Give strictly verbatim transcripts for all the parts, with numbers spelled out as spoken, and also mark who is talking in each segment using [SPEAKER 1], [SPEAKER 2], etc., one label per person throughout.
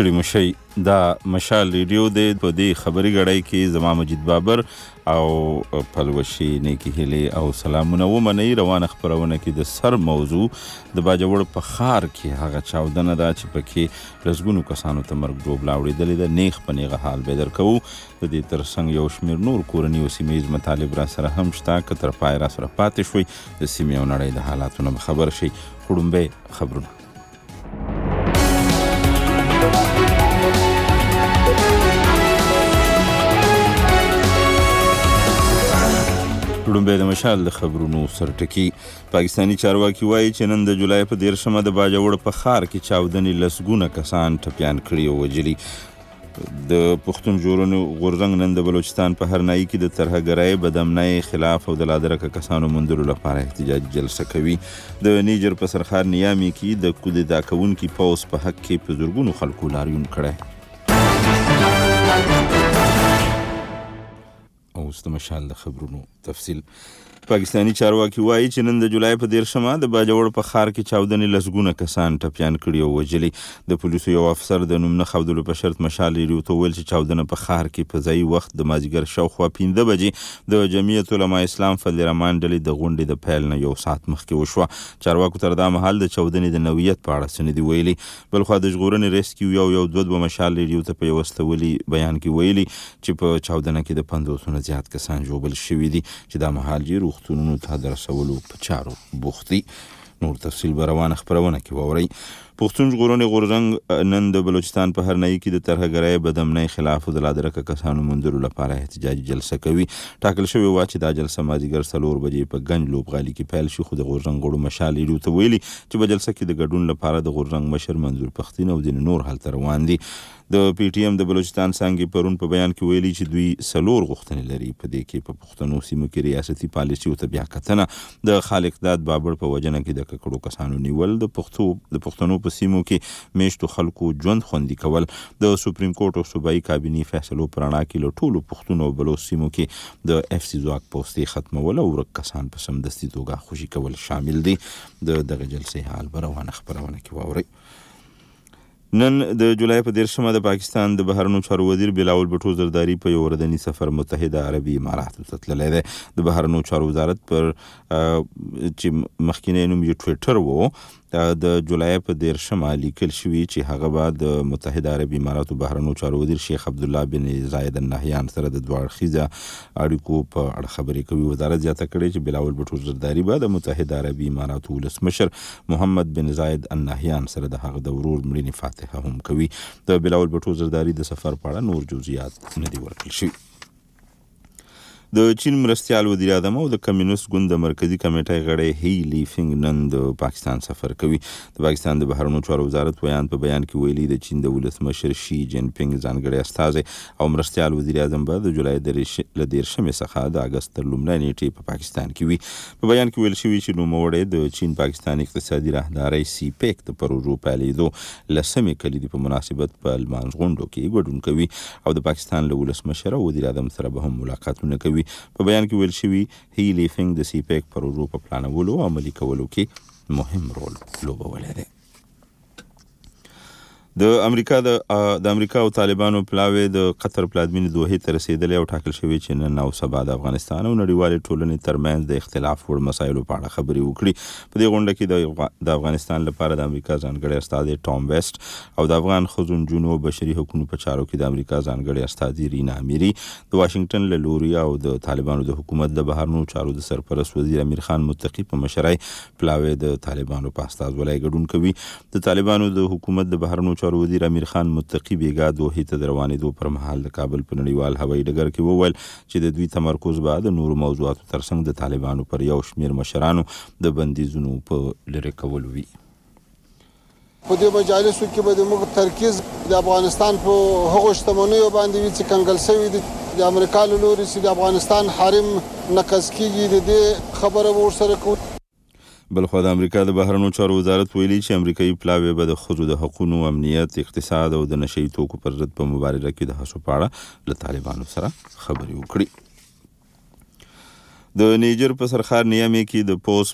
[SPEAKER 1] ستړي مشئ. دا مشال ریډیو دی. په دې خبري غړۍ کې زما مجید بابر او پلوشي نیکی هیلې او سلامونه ومنئ. روانه خپرونه کې د سر موضوع د باجوړ په ښار کې هغه چاودنه ده چې پکې لسګونو کسانو ته مرګ ژوبله اورېدلې ده. نیغ په نیغه حال به در کوو. د دې ترڅنګ یو شمېر نور کورني او سیمه ییز مطالب را سره هم شته. که تر پای را سره پاتې شوئ د سیمې او نړۍ د حالاتو نه خبر شئ. خړومبی خبرونه. لومبی د مشال د خبرونو سرټکی. پاکستانی چارواکي وایي چې نن د جولای په دیرشمه د باجوړ په ښار کې چاودنې لسګونه کسان ټپیان کړي او وجلي. د پښتون ژغورنې غورځنګ نن د بلوچستان په هرنایي کې د ترهګرۍ بدامنۍ خلاف او د لادرکه کسانو موندلو لپاره احتجاجي جلسه کوي. د نیجر په سرخار نیامي کې د کودتا کوونکي پوځ په حق کې په زرګونو خلکو لاریون کړی. اوس د مشال د خبرونو تفصیل. پاکستانی چارواکي وایي چې نن د جولای په دیرشمه د باجوړ په ښار کې چاودنې لسګونه کسان ټپیان کړي او وجلي. د پولیسو یو افسر د نوم نه ښودلو په شرط مشال ریډیو ته وویل چې چاودنه په ښار کې په ځایي وخت د مازدیګر شاوخوا پنځه بجې د جمعیت علما اسلام فضل رحمان ډلې د غونډې د پیل نه یو ساعت مخکې وشوه. چارواکو تر دا مهال د چاودنې د نوعیت په اړه څه نه دي ویلي. بلخوا د ژغورنې ریسکیو یو یو دوه دوه مشال ریډیو ته په یو استولي بیان کې ویلي چې په چاودنه کې د پنځوسو نه زیات کسان ژوبل شوي دي چې دا مهال یې روغتونونو ته د رسولو په چارو بوخت دي. نور تفصیل به روانه خپرونه کې واورئ. پښتون ژغورنې غورځنګ نن د بلوچستان په هرنایي کې د ترهګرۍ بدامنۍ خلاف د لادرکه کسانو موندلو لپاره احتجاجي جلسه کوي. ټاکل شوې وه چې دا جلسه مازدیګر څلور بجې په ګنج لوبغالي کې پیل شي، خو د غورځنګ غړو مشال ریډیو ته ویلي چې په جلسه کې د ګډون لپاره د غورځنګ مشر منظور پښتين او ځینې نور هلته روان دي. د پی ټی ایم د بلوچستان څانګې پرون په بیان کې ویلي چې دوی څلور غوښتنې لري. په دې کې په پښتنو سیمو کې ریاستي پالیسیو ته بیا کتنه، د خالق داد بابړ په وجنه کې د ککړو کسانو نیول، د پښتو د پښتنو په سیمو کې میشتو خلکو ژوند خوندي کول، د سپریم کورټ او صوبایي کابینې فیصلو پر رڼا کې له ټولو پښتون او بلوچ سیمو کې د اف سی ځواک پوستې ختمول او ورک کسان په سمدستي توګه خوشي کول شامل دي. د دغه جلسې حال به روانه خپرونه کې واورئ. نن د جولای په دیرشمه د پاکستان د بهرنیو چارو وزیر بلاول بټو زرداری په یو وردني سفر متحده عربي اماراتو ته تللی دی. د بهرنیو چارو وزارت پر چې مخکینی نوم یې ټویټر و، د جولای په دیرشمه لیکل شوي چې هغه به د متحده عربي اماراتو بهرنیو چارو وزیر شیخ عبدالله بن زاید النهیان سره د دوه اړخیزه اړیکو په اړه خبرې کوي. وزارت زیاته کړې چې بلاول بټو زرداری به د متحده عربي اماراتو ولسمشر محمد بن زاید النهیان سره د هغه د ورور مړینې فاتحه هم کوي. د بلاول بټو زرداری د سفر په اړه نور جزئیات نه دي ورکړل شوي. د چین مرستیال وزیر اعظم او د کمیونست ګوند د مرکزی کمیټې غړی هی لیفینګ نن د پاکستان سفر کوي. د پاکستان د بهرنیو چارو وزارت ویان په بیان کې ویلي د چین د ولسمشر شي جین پینګ ځانګړی استازی او مرستیال وزیر اعظم به د جولای د دیرشمې څخه د اګست تر لومړۍ نیټې په پاکستان کې وي. په بیان کې ویل شوي چې نوموړی د چین پاکستان اقتصادي راهدارۍ سی پیک د پروژو پیلېدو لسمې کلیدي په مناسبت په لمانځ غونډو کې ګډون کوي او د پاکستان له ولسمشر او وزیر اعظم سره به هم ملاقاتونه کوي. په بیان کې ویل شوي هی لیفینګ د سی پیک پروژو په پلانولو او عملي کولو کې مهم رول لوبولی دی. د امریکا د د امریکا او طالبانو پلاوی د قطر پلازمینې دوحې ته رسېدلی او ټاکل شوی چې نن او سبا د افغانستان او نړیوالې ټولنې ترمنځ د اختلاف وړ مسایلو په اړه خبرې وکړي. په دې غونډه کې د افغانستان لپاره د امریکا ځانګړی استازی ټام ویسټ او د افغان ښځو، نجونو او بشري حقوقو په چارو کې د امریکا ځانګړی استازی رینا امیري، د واشنګټن له لوري او د طالبانو د حکومت د بهرنیو چارو د سرپرست وزیر امیر خان متقي په مشرۍ پلاوی د طالبانو په استازولۍ ګډون کوي. د طالبانو د حکومت د بهرنیو چارو وزیر امیر خان متقي بیګا دوحې ته د روانېدو پر مهال د کابل په نړیوال هوایي ډګر کې وویل چې د دوی تمرکز به د نورو موضوعاتو ترڅنګ د طالبانو پر یو شمېر مشرانو د بندیزونو په لرې کولو وي.
[SPEAKER 2] په دې مجالسو کې به زموږ ترکیز د افغانستان په هغو شتمنیو باندې وي چې کنګل شوي دي د امریکا له لوري چې د افغانستان حریم نقض کېږي. د دې خبره به ورسره کوو.
[SPEAKER 1] بلخوا د امریکا د بهرنیو چارو وزارت ویلي چې امریکایي پلاوی به د ښځو د حقونو، امنیت، اقتصاد او د نشه یي توکو پر ضد په مبارزه کې د هڅو په اړه له طالبانو سره خبرې وکړي. د نیجر په سرخار نیامي کې د پوست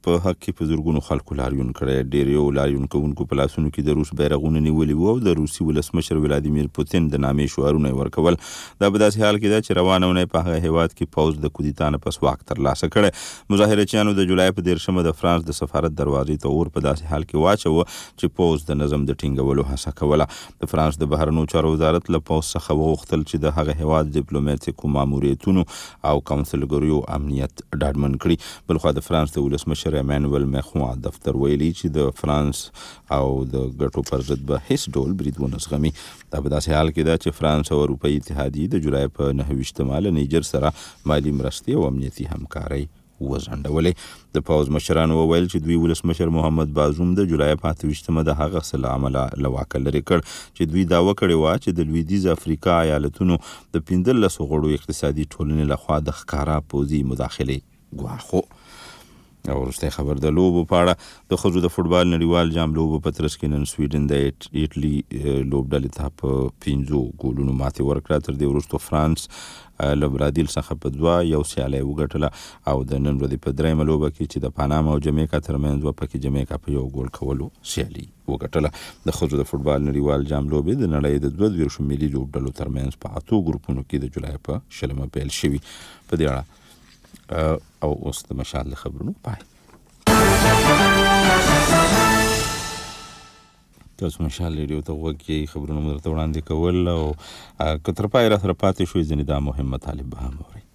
[SPEAKER 1] په حق کې په زرګونو خلکو لاریون کړی. ډېر یو لاریون کوونکو په لاسونو کې د روس بیرغونه نیولي وو او د روسي ولسمشر ولادیمیر پوتین د نامې شعارونه ورکول. دا په داسې حال کې ده چې روانه اونۍ په هغه هیواد کې پوځ د کودتا نه پس واک ترلاسه کړی. مظاهرچیانو د جولای په دېرشمه د فرانس د سفارت دروازې ته اور په داسې حال کې واچوه چې پوځ د نظم د ټینګولو هڅه کوله. د فرانس د بهرنیو چارو وزارت له پوځ څخه وغوښتل چې د هغه هیواد ډیپلوماټیکو ماموریتونو او کونسلګریو امنیت ډاډمن کړي. بلخوا د فرانس د ولسمشر امانویل ماکرون دفتر ویلي چې د فرانس او د ګټو پر ضد به هیڅ ډول برید ونه زغمي. دا په داسې حال کې ده چې فرانس او اروپایي اتحادیې د جولای په نهه ویشتمه له نیجر سره مالي مرستې او امنیتي همکارۍ وځنډولې. د پوځ مشرانو وویل چې دوی ولسمشر محمد بازوم د جولای په اته ویشتمه د هغه څه له امله له واکه لرې کړ چې دوی دعوه کړې وه چې د لویدیځ افریقا ایالتونو د پنځلسو غړو اقتصادي ټولنې لخوا د ښکاره پوځي مداخلې ګواښ و. او وروستی خبر د لوبو په اړه د ښځو د فوټبال نړیوال جام لوبو په ترڅ کې نن سویډن د ایټلي لوبډلې ته په پنځو ګولونو ماتې ورکړه. تر دې وروسته فرانس له برازیل څخه په دوه یو سیالۍ وګټله او د نن ورځې په درېیمه لوبه کې چې د پاناما او جمیکا ترمنځ وه پکې جمیکا په یو ګول کولو سیالي وګټله. د ښځو د فوټبال نړیوال جام لوبې د نړۍ د دوه دېرشو ملي لوبډلو ترمنځ په اتو ګروپونو کې د جولای په شلمه پیل شوي. په دې اړه او اوس د مشال د خبرونو پای. تاسو مشال ریډیو ته غوږ کې خبرونه مو درته وړاندې کول او که تر پایه راسره پاتې شوئ ځینې دا مهم مطالب به هم اورئ.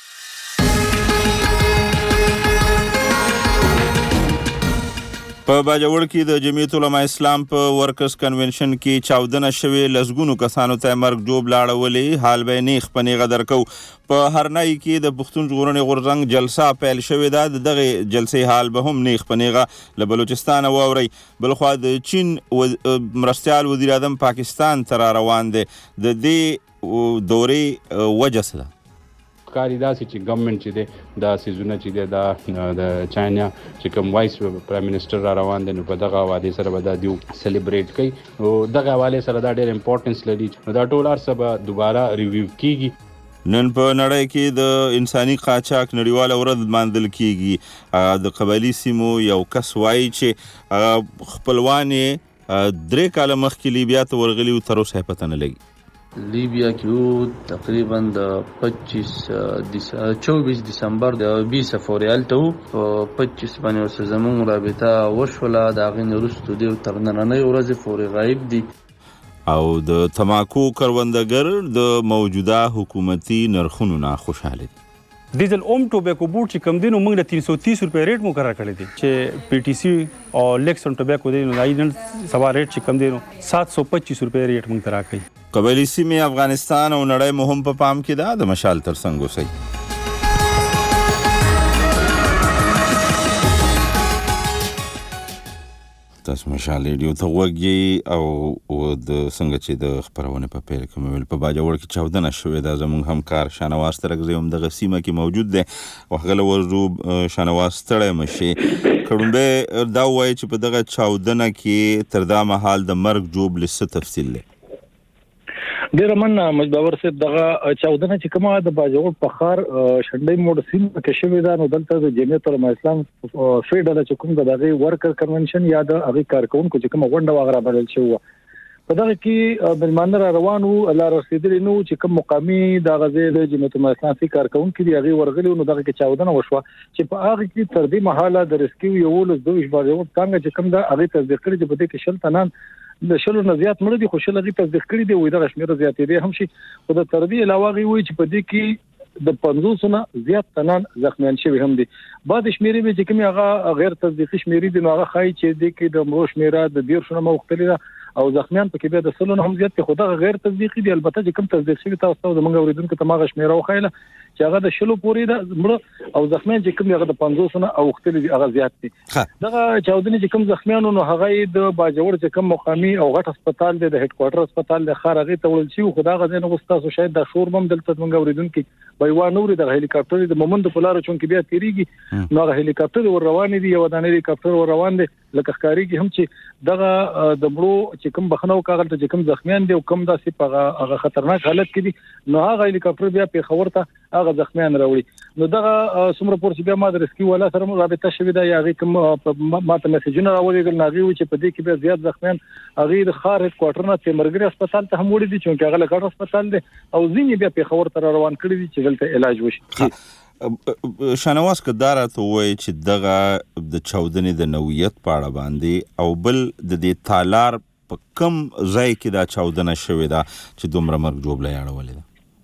[SPEAKER 1] په باجوړ کې د جمعیت العلماء اسلام په ورکرز کنونشن کې چاودنه شوې. لسګونو کسانو ته مرګ جوب لاړولې. حال به نیغ په نیغه درکو. په هرنای کې د پښتون ژغورنې غورځنګ جلسه پیل شوې ده. د دغه جلسې حال به هم نیغ په نیغه له بلوچستانه واورئ. بلخوا د چین مرستیال وزیر اعظم پاکستان ته را روان دی. د دې دورې وجه څه ده؟
[SPEAKER 3] کاری داسې چې ګورنمنت چې دی دا سیزونه چې دی دا د چاینا چې کوم وایس پرایم منسټر را روان دی نو په دغه حواله سره به دا دیو سلیبریټ کوي او دغه حواله سره دا ډېر امپورټنس لري. دا ټول ارسه به دوباره ریویو کیږي.
[SPEAKER 1] نن په نړۍ کې د انساني قاچاق نړیواله ورځ لمانځل کیږي. د قبایلي سیمو یو کس وایي چې خپلوان یې درې کاله مخکې لیبیا ته ورغلي و، تر اوسه یې پته نه لګي.
[SPEAKER 4] لیبیا کې تقریبا د پچیس چوبیس دسمبر د بیس فوریال ته په پچیس باندې ورسره زموږ رابطه وشوله. د هغې نه وروسته دوی تر نننۍ ورځې پورې غایب دي.
[SPEAKER 1] او د تماکو کروندګر د موجوده حکومتي نرخونو نه خوشحاله دي.
[SPEAKER 5] ډیزل اوم ټوبیکو بورډ چې کم دی نو موږ د تین سو تیس روپۍ ریټ مقرر کړی دی چې پی ټي سی او لیکسن ټوبیکو دی نو دای نن سبا ریټ چې کم دی نو سات سو پچیس روپۍ ریټ موږ ته راکوي.
[SPEAKER 1] قبایلي سیمې افغانستان او نړۍ مو هم په پام کې ده. د مشال تر څنګ اوسئ. تاسو مشال ریډیو ته غوږ او د څنګه چې د خپرونې په پیل کې مې ویل په باجوړ کې چاودنه شوې ده. زموږ همکار شانواز ترکزی هم دغه سیمه کې موجود دی. وهغه له ورځو شانواز ستړی مه شي. کړومبی دا ووایي چې په دغه چاودنه کې تر دا مهال د مرګ جوب له څه تفصیل دی؟
[SPEAKER 6] ډیره مننه مجبور صاحب. دغه چاودنه چې کومه د باجوړ په ښار شنډۍ موډ سیمه کې شوې ده نو دلته د جمعیت العلماء اسلام فیډرال چې کوم د دغه ورکر کنونشن یا د هغه کارکونکو چې کومه غونډه وغیرہ بدل شو په دغه کې مېلمانه را روان وو لا رسیدلی نو چې کوم مقامي د غزې د جمعیت العلماء اسلام فی کارکونکو دی هغه ورغلی نو دغه کې چاودنه وشوه چې په هغه کې تر دې مهاله د ریسکیو یو له دوه باجوړ څنګه چې کوم د هغه تصدیق کړي چې په دې کې شل تنان د شلو نه زیات مړه دي خو شل هغه تصدیق کړي دی وای دا شمیره زیاتې دي هم شي خو د تر دې علاوه وی چې په دې کې د پنځوس نه زیات تنان زخمیان شوی هم دي. بعد شمیرې به چې کوم هغه غیر تصدیقي شمیرې دي نو هغه خای چې د کې د مړو شمیره د ډیر شنه مختلفه او زخمیان پکې به د سلو نه هم زیات خو دا غیر تصدیقي دي. البته چې کوم تصدیق شوی تاسو د منګ اوریدونکو ته ماغه شمیره وخایله چې هغه د شلو پورې د مړه او زخمیان چې کوم هغه د پنځوس نه او مختلفه هغه زیات دي. دغه چاودنې چې کوم زخمیان نو هغه د باجوړ چې کوم مقامي او غټ هسپتال دی د هډ کوارټر هسپتال د خار هغه ته ولل شي خو دا غزه نه غوستاسو شاید د شور بم دلته منګ اوریدونکو بایوا نور د هلیکاپټر د مومند په لار چون کې بیا تیریږي نو هغه هلیکاپټر ور روان دي یو دانه هلیکاپټر ور روان دي لکه ښکاریږي هم چې دغه د مړو چې کوم بخنو کاغل ته چې کوم زخمیان دي او کوم داسې په هغه خطرناک حالت کې دي نو هغه هلیکاپټر بیا په خبرته هغه زخمیان راوړي نو دغه څومره پور چې بیا ما د ریسکیو والا سره رابطه شوې ده یا هغه کوم ما ته میسجونه راوړي ناغي و چې په دې کې بیا زیات زخمیان هغه د خار هډ کوارټر نه تیمرګری هسپتال ته هم وړي دي چې هغه لکه هسپتال دی او ځینې بیا پیښور ته روان کړي دي چې دلته علاج وشي.
[SPEAKER 1] شانواز کدارا ته وایي چې دغه د چاودنې د نوعیت په اړه باندې او بل د دې تالار په کم ځای کې دا چاودنه شوې ده چې دومره مرګ جوړه اړولې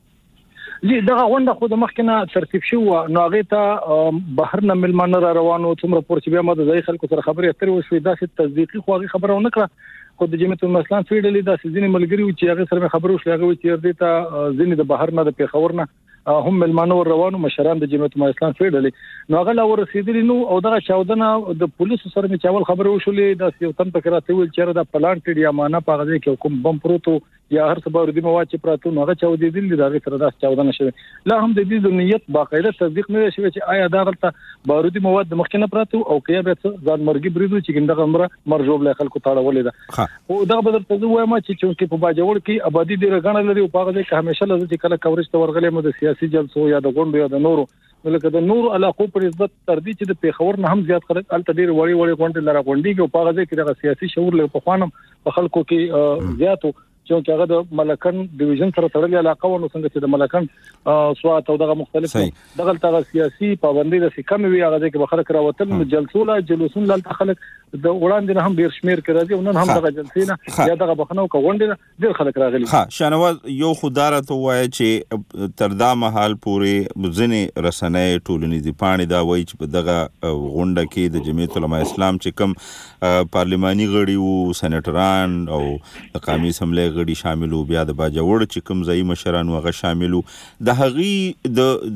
[SPEAKER 1] ده؟
[SPEAKER 6] جی دغه غونډه خو د مخکنه ترتیب شو نو هغه ته بهر نه ملمانه را روانو څومره پور چې بیا ما د ځای خلکو سره خبرې اترې وشوې دا چې تصدیقي خو هغه خبره ونه کړه خو د جمعیت الاسلام فیډلې دا ځینې ملګری چې هغه سره خبرو شو هغه چې دې ته ځینې د بهر نه د پیښور نه هم ملمانه ور روانو مشران د جمعیت الاسلام فیډلې نو هغه لا ورسېدلی نو او دغه چاودنه د پولیسو سره می چاول خبرو وشولې د یو تن پکې راته ویل چې دا پلان کړي یا معنا په غږی کې کوم بم پروتو یا هر څه باور دي مو واچ پراته نو هغه چاودې دي د هغه سره دا چاودنه شوه لا هم د دې د نیت باقاعده تصدیق نه شوی چې آیا دا غلطه بارودي مواد د مخکنه پراته او کیا به ځان مرګي بریدو چې ګنده غمره مرجوب له خلکو تاړولې ده او دا بدل ته وایم چې چې په باجوړ کې آبادی ډیره غنه لري او په هغه کې همیشه لږ چې کله کوریج ته ورغلې مو د سیاسي جلسو یا د غونډو یا د نورو لکه د نور علاقو پر نسبت تر دې چې د پیښور نه هم زیات خلک الته ډیر وړي وړي غونډې لره غونډي او په هغه کې د سیاسي شعور له پخوانم په خلکو کې زیاتو چې هغه د ملکن ډیویژن سره تړلې علاقه ونه څنګه چې د ملکن سوات او دغه مختلف دغه تغ سیاسي پابندي د سکم وی هغه کې بخلک راوتل جلسو لا جلوسون لا خلک د وړاندې نه هم ډیر شمیر کړی او نن هم دغه جلسې نه یا دغه بخنو کوونډې ډیر خلک راغلي.
[SPEAKER 1] ها شانواز یو خداره ته وایي چې تر دا مهال پورې ځنې رسنۍ ټولنیزې پاڼې دا وایي چې په دغه غونډه کې د جمعیت العلماء اسلام چې کوم پارلماني غړي وو سېنیټران او د قومي اسمبلی غړي شامل وو بیا د باجوړ چې کوم ځای مشران هغه شامل وو د هغې د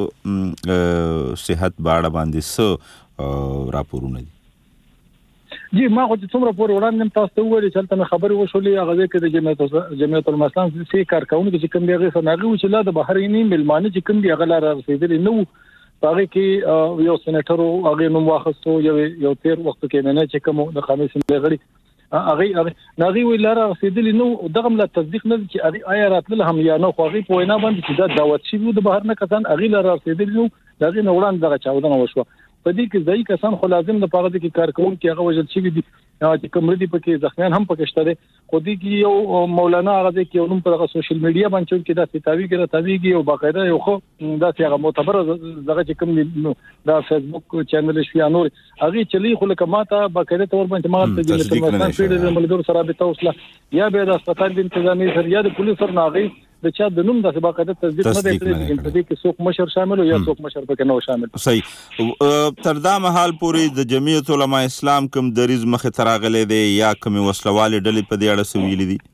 [SPEAKER 1] د صحت باړه باندې څه راپورونه دي؟
[SPEAKER 6] جی ما خو چې څومره پورې وړاندې تاسو ته وویل چې تل خبرې وشولې هغه کې د جمعیت جمعیت العلماء اسلام سي کارکونکو چې کوم دی هغه سناغي و چې لا د بهرینی ملمانه چې کوم دی هغه لار رسیدلی نو هغه کې یو سېنیټر هغه نوم واخستو یو یو تیر وخت کې نه چې کوم د قومي اسمبلی غړي هغه هغه ناغي وی لار رسیدلی نو دغه مل تصدیق نه چې هغه آیا راتل هم یا نو خو هغه په وینا باندې چې دا دعوت شي د بهر نه کسان هغه لار رسیدلی نو دغه نه وړاندې دغه چاودنه وشو په دې کې ځای کسان خو لازم د پاره کې کارکونکو هغه وجل شي دي چې کوم ردی پکې زخمیان هم پکې شته دي خو دې کې یو مولانا هغه کې نوم په سوشل میډیا باندې چې دا ستاوی کې راتویږي او باقاعده یو خو دا چې هغه معتبر دغه چې کوم دا فیسبوک چینل شي یا نور هغه چلی خو لکه ماته باقاعده تور باندې ما ته د مثلا فیډ ملګرو سره به توسله یا به د هسپتال د انتظامی سره یا د پولیس سره ناغي د چا د نوم د باقاعده تصدیق نه دی کړی چې دې کې څوک مشر شامل او یا څوک مشر پکې نه شامل.
[SPEAKER 1] صحیح تر دا مهال پورې د جمعیت العلماء اسلام کوم دریز مخه تراغلې دی یا کوم وسلواله ډلې په دې اړه سویلې دي؟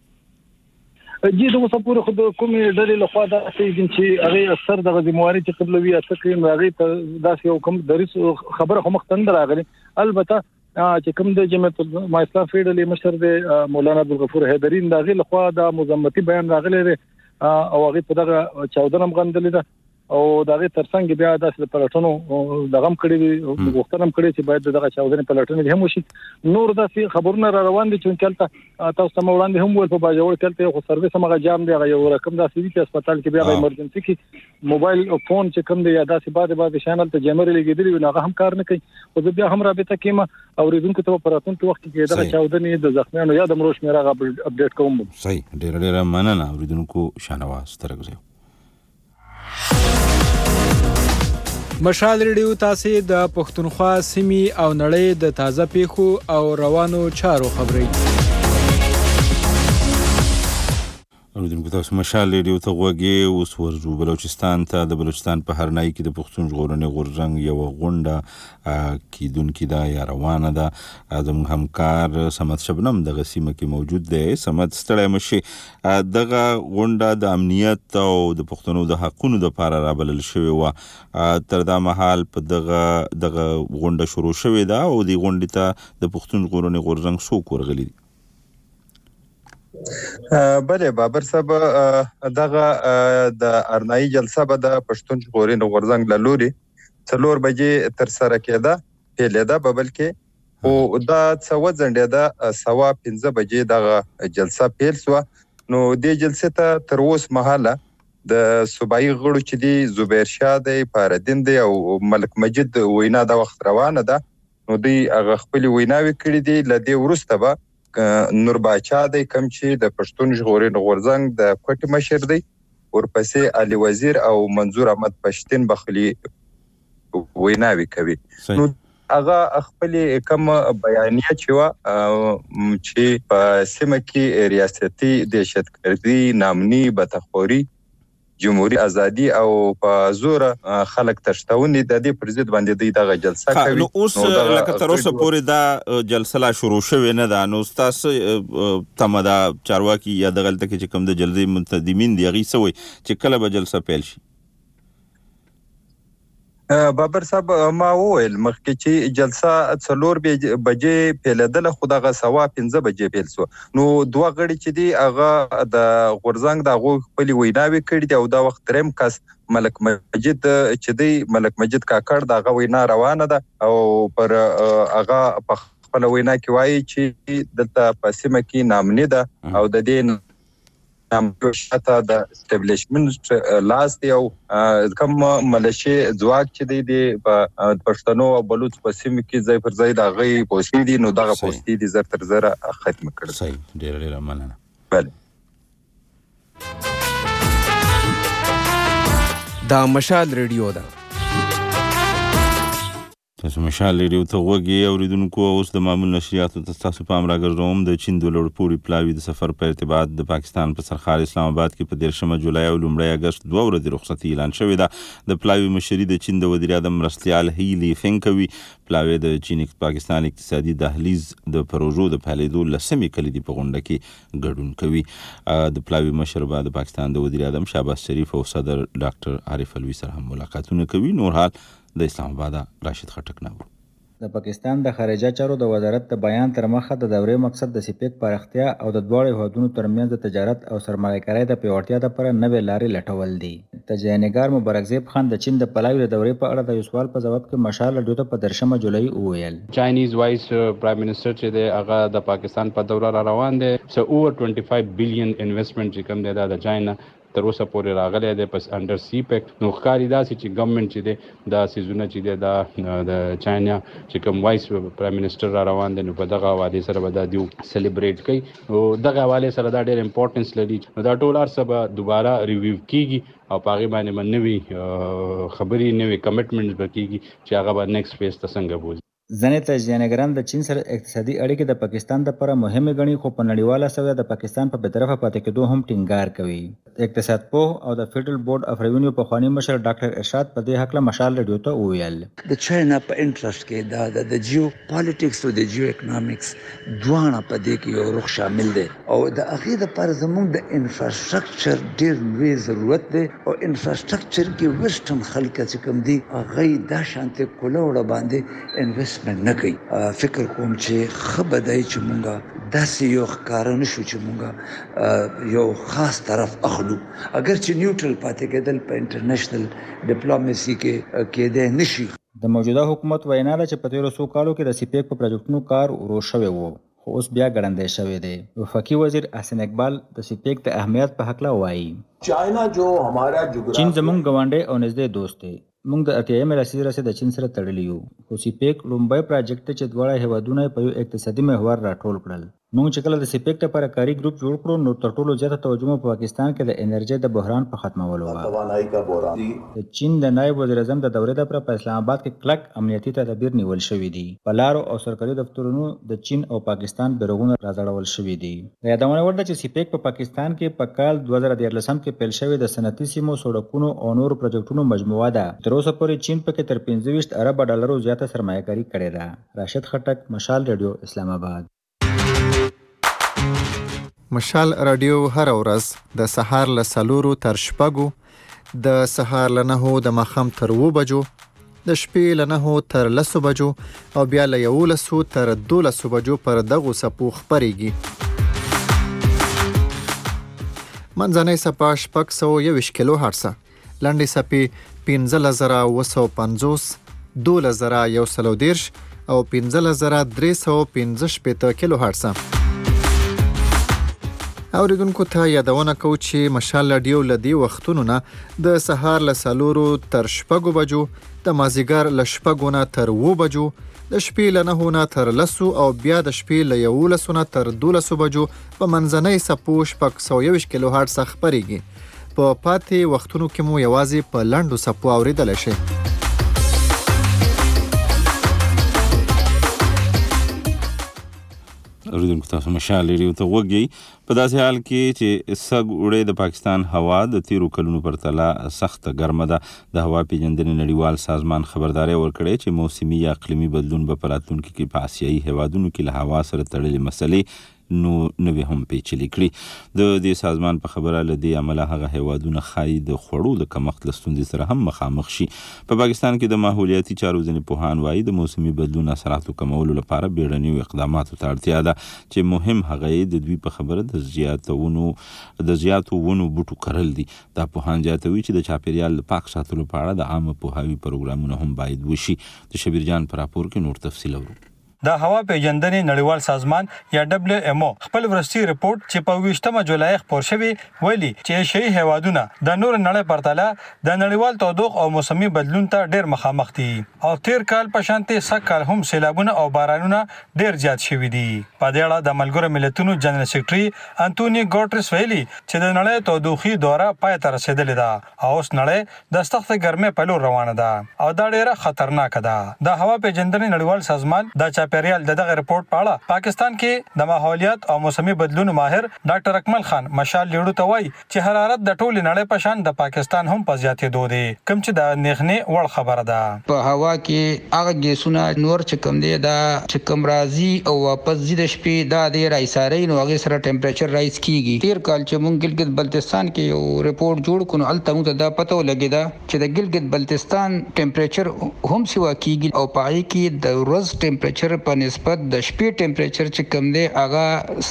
[SPEAKER 6] جی د مصپور خود کومې ډلې له خوا دا چې هغه اکثر د غزمواري چې قبلوي اسکرین راغی ته داسې یو کوم دریز خبره هم مختند راغلي البته چې کوم د جمعیت العلماء اسلام فیډلې مشر دی مولانا عبدالغفور حیدرین داغه له خوا د مزمتي بیان راغلی دی او هغه په دغه چاودنه مغندلې ده او دغه ترڅنګ بیا د پلاتونو دغم کړی دی وختنم کړی چې باید دغه چاودنه پلاتونه هم وشي نور د خبرونه را روان دي چې کلته تاسو ته وړاندې هم ول په باجوړ کلته خو سرویس هم جام دی یو رقم د سړي په هسپتال کې بیا ایمرجنسي کې موبایل او فون چې کوم دی یا داسې بعد بعد شانل ته جمر لګیدلی نو هغه هم کار نه کوي او بیا هم رابطه کیما او ریدونکو ته پراتون ته وخت کې دغه چاودنه د زخمیانو یا د مروش میرا غا اپډیټ کوم.
[SPEAKER 1] صحیح ډیر ډیر مننه ریدونکو شانواز ترګزیو.
[SPEAKER 7] مشال ریډیو تاسو د پښتونخوا سیمې او نړۍ د تازه پیښو او روانو چارو خبري
[SPEAKER 1] اوریدونکو تاسو مشال ریډیو ته غوږی اوس ورځو بلوچستان ته د بلوچستان په هرنای کې د پښتون ژغورنې غورځنګ یو غونډه کیدونکې دا یا روانه ده زموږ همکار سمت شبنم دغه سیمه کې موجود دی. سمت ستړی مشي دغه غونډه د امنیت او د پښتنو د حقونو د لپاره رابلل شوې وه تر دا مهال په دغه دغه غونډه شروع شوې ده او د غونډې ته د پښتون ژغورنې غورځنګ څوک ورغلي دي؟
[SPEAKER 8] بله بابر صاحب دغه د ارنایي جلسه به د پښتون ژغورنې غورځنګ له لوري څلور بجې تر سره کېده پیلېده به بلکې او دا څه وځنډېده سوا پنځه بجې دغه جلسه پیل شوه نو دې جلسې ته تر اوس مهاله د صوبایي غړو چې دی زبیر شاه دی فاردین دی او ملک مجید وینا د وخت روانه ده نو دوی هغه خپل ویناوي کړې دي لدې ورسته به نور باچا دی کم چې د پښتون ژغورنې غورځنګ د کوټ مشر دی ورپسې علي وزیر او منظور احمد پښتين بخلي ویناوي کوي نو هغه خپل کوم بیانیه چې وا چې په سیمه کې ریاستي دهشتګردي نامني بتخوري جمهوریت ازادي او په زور خلک تشتونی د دې پر ضد باندې د دغه جلسه کوي
[SPEAKER 1] نو اوس لکه تر اوسه پورې دا جلسه لا شروع شوه نه ده نو تاسو تمدا چارواکي یا د غلطه کې کوم د جلدی منتظمین دی غي سوي چې کله به جلسه پیل شي
[SPEAKER 8] بابر صاحب ما وویل مخکې چې جلسه څلور بجې پیلېدله خو دغه سوا پنځه بجې پیل شو نو دوه غړي چې دي هغه د غورځنګ د هغوی خپلې ویناوې کړي دي او دا وخت دریم کس ملک مجید چې دی ملک مجید کاکړ د هغه وینا روانه ده او پر هغه په خپله وینا کې وایي چې دلته په سیمه کې نامني ده او د دې شاته د اسټابلیشمنت لاس دی او کوم ملشي ځواک چې دی د پښتنو او بلوچ په سیمه کې ځای پر ځای د غي پوسټ دي نو دغه پوسټ دي زر تر زر ختم کړل
[SPEAKER 1] صحیح ډیر ډیر مننه
[SPEAKER 8] بله
[SPEAKER 7] دا مشال ریډیو ده
[SPEAKER 1] تاسو مشال ریډیو ته وګورئ اوریدونکو اوس د معمول نشریاتو ته تاسو پام راګرځوم د چین د لوړپوړي پلاوي د سفر په ارتباط د پاکستان په سرخار اسلام آباد کې په دیرشمه جولای او لومړی اگست دوه ورځې رخصتي اعلان شوې ده د پلاوي مشري د چین د وزیر اعظم مرستیال هیلی فنګ کوي پلاوي د چین پاکستان اقتصادي دهلیز د پروژو د فعالیدو لسمې کلیدي په غونډه کې ګډون کوي د پلاوي مشر بعد د پاکستان د وزیر اعظم شهباز شریف او صدر ډاکټر عارف الوی سره هم ملاقاتونه کوي نور حال د اسلام آباد راشد خټک ناو
[SPEAKER 9] د پاکستان د خارجه چارو د وزارت د بیان تر مخه د دورې مقصد د سپیک پراختیا او د دواړو هیوادونو ترمنځ د تجارت او سرمایه‌کارۍ د پیاوړتیا لپاره نوې لارې لټول دي. تجزیه‌نګار مبارک زیب خان د چین د پلاوي د دورې په اړه د یو سوال په جواب کې مشال ډیو ته په درشمه جولای وویل
[SPEAKER 3] چاینیز وایس پرایم منسٹر چې دی هغه د پاکستان په دوره را روان دی سو اوور پنځه و پنځوس بلین انویسټمنٹ چې کوم دی دا د چاینا تر اوسه پورې راغلی دی پس انډر سی پیک نو ښکاري داسې چې ګورنمنټ چې دی دا سیزونه چې دی دا د چاینا چې کوم وایس پرایم منسټر را روان دی نو په دغه حواله سره به دا دیو سلیبریټ کوي او دغه حواله سره دا ډېر امپورټنس لري نو دا ټول ارسه به دوباره ریویو کیږي او په هغې باندې به نوي خبرې نوي کمټمنټس به کیږي چې هغه به نیکسټ فیز ته څنګه بوځي.
[SPEAKER 9] ځینې تجزیه‌نګاران د چین سره اقتصادي اړیکې د پاکستان لپاره مهمې ګڼي خو په نړیواله سویه د پاکستان په بېطرفه پاتې کېدو هم ټینګار کوي. اقتصاد پوه او د فیډرل بورډ اف ریونیو پخواني مشر ډاکټر ارشاد په دې هکله مشال ریډیو ته وویل
[SPEAKER 10] د چاینا په انټرست کې دا د جیو پالیټکس او د جیو اکونومکس دواړه په دې کې یو رخ شامل دي او د هغې دپاره زموږ د انفراسټرکچر ډېر لوی ضرورت دی او انفراسټرکچر کې ویسټرن خلک چې کوم دي هغوی دا شانتې کولوړه باندې انویسټمنټ نه کوي. فکر کوم چې ښه به دی چې مونږ داسې یو ښکاره نه شو چې مونږ یو خاص طرف اخلو اگر چې نیوټرل پاتې کېدل په انټرنیشنل ډیپلوماسي کې کېدی نه شي.
[SPEAKER 9] د موجوده حکومت وینا ده چې په تېرو څو کالو کې د سیپیک په پروجیکټونو کار ورو شوی و خو اوس بیا ګړندی شوی دی. وفاقي وزیر احسن اقبال د سیپیک د اهمیت په هکله وایي چین زموږ ګاونډی او نږدې دوست دی. موږ د اتیایمې لسیزې راهیسې د چین سره تړلي یو خو سیپیک لومړی پراجیکټ دی چې دواړه هیوادونه یې په یو اقتصادي محور راټول کړل. موږ چې کله د سیپیک لپاره کاري ګروپ جوړ کړو نو تر ټولو زیاته توجه په پاکستان کې د انرژۍ د بحران په ختمولو وه. د چین د نایب وزیر اعظم د دورې لپاره په اسلام آباد کې کلک امنیتي تدابیر نیول شوي دي. په لارو او سرکاري دفترونو د چین او پاکستان بیرغونه راځړول شوي دي. د یادونه وړ ده چې سیپیک په پاکستان کې په کال دوه زره دیارلسم کې پیل شوی د صنعتي سیمو سړکونو او نورو پروجیکټونو مجموعه ده. تر اوسه پورې چین پکې تر پنځه ویشت ارب ډالرو زیاته سرمایه‌کاري کړې ده. راشد خټک مشال ریډیو اسلام آباد.
[SPEAKER 11] مشال رادیو هر ورځ د سهار له څلورو تر شپږو د سهار له نهو د ماښام تر اووه بجو د شپې له نهو تر لسو بجو او بیا له یولسو تر دولسو بجو پر دغو څپو خپرېږي. منځنۍ څپه شپږ سوه یوویشت کیلو هرڅه، لنډې څپې پنځلس زره اووه سوه پنځوس، دولس زره یو سل او دېرش او پنځلس زره درې سوه پنځه شپېته کیلو هرڅه. اوریدونکو ته یادونه کوو چې مشال رادیو لدی وختونو نه د سهار له سلورو تر شپږو بجو، د مازیګر له شپږو نه تر اوو بجو، د شپې له نهو نه تر لسو او بیا د شپې له یولسو نه تر دولسو بجو په منځنۍ څپو شپږ سوه یوویشت کیلو هرټز څخه خپرېږي. په پاتې وختونو کې مو یوازې په لنډو څپو اورېدلی شئ.
[SPEAKER 1] اوریدونکو تاسو مشال ریډیو ته غوږی. په داسې حال کې چې سږ اوړی د پاکستان هوا د تیرو کلونو پرتله سخته ګرمه ده. د هوا پیژندنې نړیوال سازمان خبرداری ورکړی چې موسمي یا اقلیمي بدلون به په راتلونکي کې په آسیایي هیوادونو کې له هوا سره تړلې مسلې نو نوې هم پیچلې کړي. د دې سازمان په خبره له دې امله هغه هیوادونه ښایي د خوړو د کمښت له ستونزې سره هم مخامخ شي. په پاکستان کې د ماحولیاتي چارو ځینې پوهان وایي د موسمي بدلون اثراتو کمولو لپاره بیړنیو اقداماتو ته اړتیا ده چې مهم هغه یې د دوی په خبره د زیاتونو د زیاتو ونو بوټو کرل دي. دا پوهان زیاتوي چې د چاپیریال د پاک ساتلو په اړه د عامه پوهاوي پروګرامونه هم باید وشي. د شبیر جان په راپور کې نور تفصیل اورو.
[SPEAKER 12] د هوا پیژندنې نړیوال سازمان یا دبليو ایم او خپل ورستي رپورت چې په ویشتمه جولای خپور شوی ویلي چې ایشیایي هیوادونه د نور نړۍ پرتله د نړیوال تودوخ او موسمي بدلون ته ډیر مخامخ دي او تیر کال په شانتي سکهال هم سیلابونه او بارانونه ډیر زیات شوي دي. په دې اړه د ملګرو ملتونو جنرال سیکریټري انټونی ګوټریس ویلي چې د نړۍ تودوخي دوره پای ته رسیدلې ده او اوس نړۍ د سخت ګرمۍ په لور روانه ده او دا ډیره خطرناک ده. د هوا پیژندنې نړیوال سازمان د چاپیریال د دغه رپورت په اړه پاکستان کې د ماحولیات او موسمي بدلون ماهر ډاکټر اکمل خان مشال لیړو ته وایي چې حرارت د ټول نړۍ په شان د پاکستان هم په زیاتېدو دی، کوم چې د نیغنې وړ خبره ده.
[SPEAKER 13] په هوا کې هغه ګیسونه نور چې کوم دی دا چې کوم راځي او واپس ځي د شپې دا د رایساري نو هغه سره ټمپریچر رایز کیږي. تیر کال چې مونږ ګلګت بلتستان کې یو رپورت جوړ کړو الته موږ دا پته ولګیدا چې د ګلګت بلتستان ټمپریچر هم سیوا کیږي او پای کې د ورځ ټمپریچر په نسبت د شپې ټمپریچر چې کم دی هغه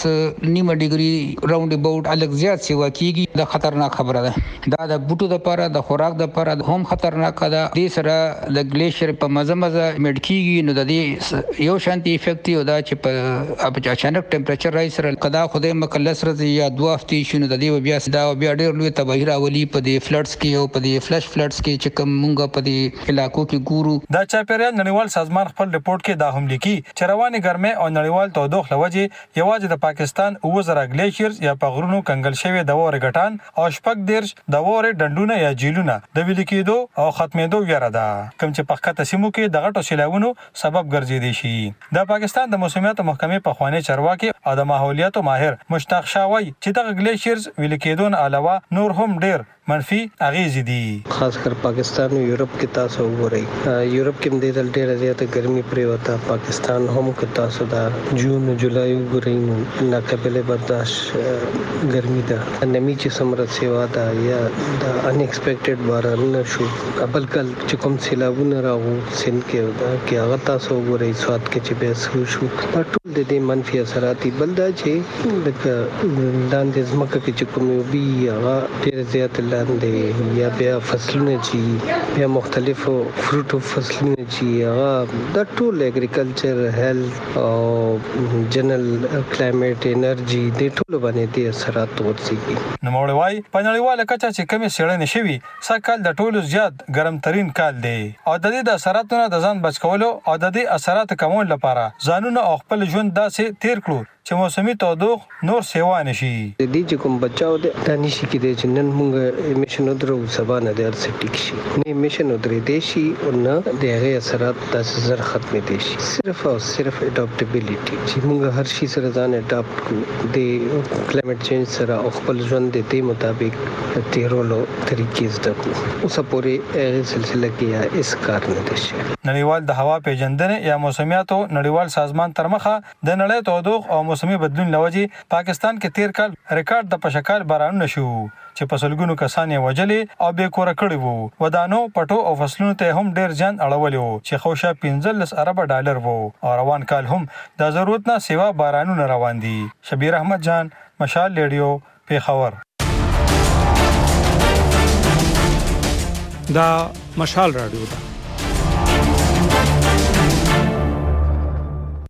[SPEAKER 13] نیمه ډیګري راوند اباوت الګ زیات سیوا کیږي. دا خطرناک خبره ده. دا د بوټو د لپاره د خوراک د لپاره هم خطرناک ده. دې سره د ګلیشر په مزه مزه میډ کیږي نو د دې یو شانتي افیکټ یو دا چې په اچانک ټمپریچر راځي سره کدا خدای مکلس راځي یا دوه هفتې شنو د دې بیا دا بیا ډېر لوی تباہی راولي په دې فلډز کې او په دې فلش فلډز کې چې کوم مونږ په دې علاقو کې ګورو.
[SPEAKER 12] د چاپیریال نړیوال سازمان خپل رپورت کې دا هم لیکي چې رواني ګرمۍ او نړیوال تودوخ لوجه یوازې د پاکستان اوه زره ګلیشیرز یا په غرونو کنګل شوی د وره غټان او شپږ دیرش د وره ډنډونه یا جیلونه د ویل کېدو او ختمېدو ویره ده، کوم چې په ښکته سیمو کې د غټو سیلاوونو سبب ګرځېدي شي. د پاکستان د موسمیات محکمې په خوانی چارواکي او د ماحولیاتو ماهر مشتاق شاوی چې دغه ګلیشیرز ویل کېدو نه علاوه نور هم ډیر منفي اغیزې دي.
[SPEAKER 14] خاص کر پاکستان او یورپ کې تاسو وګورئ یورپ کې د دې ډېر زیاته ګرمي پرې وتا. پاکستان هم کې تاسو دا جون جولای وګورئ نو ناقابل برداشت ګرمي ده. نمی چې سمره سیوا ده یا د ان ایکسپیکټډ باران شو قبل کل چې کوم سیلابونه راغو سند کې ودا کې هغه تاسو وګورئ سواد کې چې به شو په ټول د دې منفي اثرات بل دا چې د لاندې ځمکه کې چې کوم بي هغه ډېر زیات لاندې یا بیا فصلونه چې بیا مختلفو فروټو فصلونه چې هغه د ټول اګریکلچر هیلث او جنرال کلایمټ انرژي د ټول باندې د اثرات ورسیږي.
[SPEAKER 12] نو موږ وایي په نړیواله کچه چې کمی سیړنې شوي سکهال د ټولو زیات ګرم ترين کال دی او د دې د اثراتو نه د ځان بچ کولو او د دې اثرات کمول لپاره ځانونه او خپل ژوند داسې تیر کړو چې موسمي تودوخ نور سیوا نشي.
[SPEAKER 14] د دې چې کوم بچاو د دانشي کې د جنن مونږ امیشن درو سبا نه د ارسټیک شي نه امیشن درې دیشي او نه د هغه اثرات د زر ختمې دي شي. صرف او صرف اډاپټیبিলিټي چې مونږ هر شي سره ځان اډاپټ کو د کلایمټ چینج سره او خپل ژوند د دې مطابق تیرولو طریقې زده کو اوس پورې هغه سلسله کې یا اس کار نه دي شي.
[SPEAKER 12] نړیوال د هوا پیژندنې یا موسمیاتو نړیوال سازمان تر مخه د نړۍ تودوخ او موسمي بدلون لوجه پاکستان کې تیر کال ریکارډ د پشکال بارانونه شو چې په سلګونو کسان یې وجلې او بې کوره کړي وو. ودانو پټو او فصلونو ته هم ډیر ځان اړولې وو چې خوشا پنځلس ارب ډالر وو او روان کال هم د ضرورت نه سیوا بارانونه روان دي. شبیر احمد جان مشال ریډیو پیښور.
[SPEAKER 7] دا مشال رادیو ده.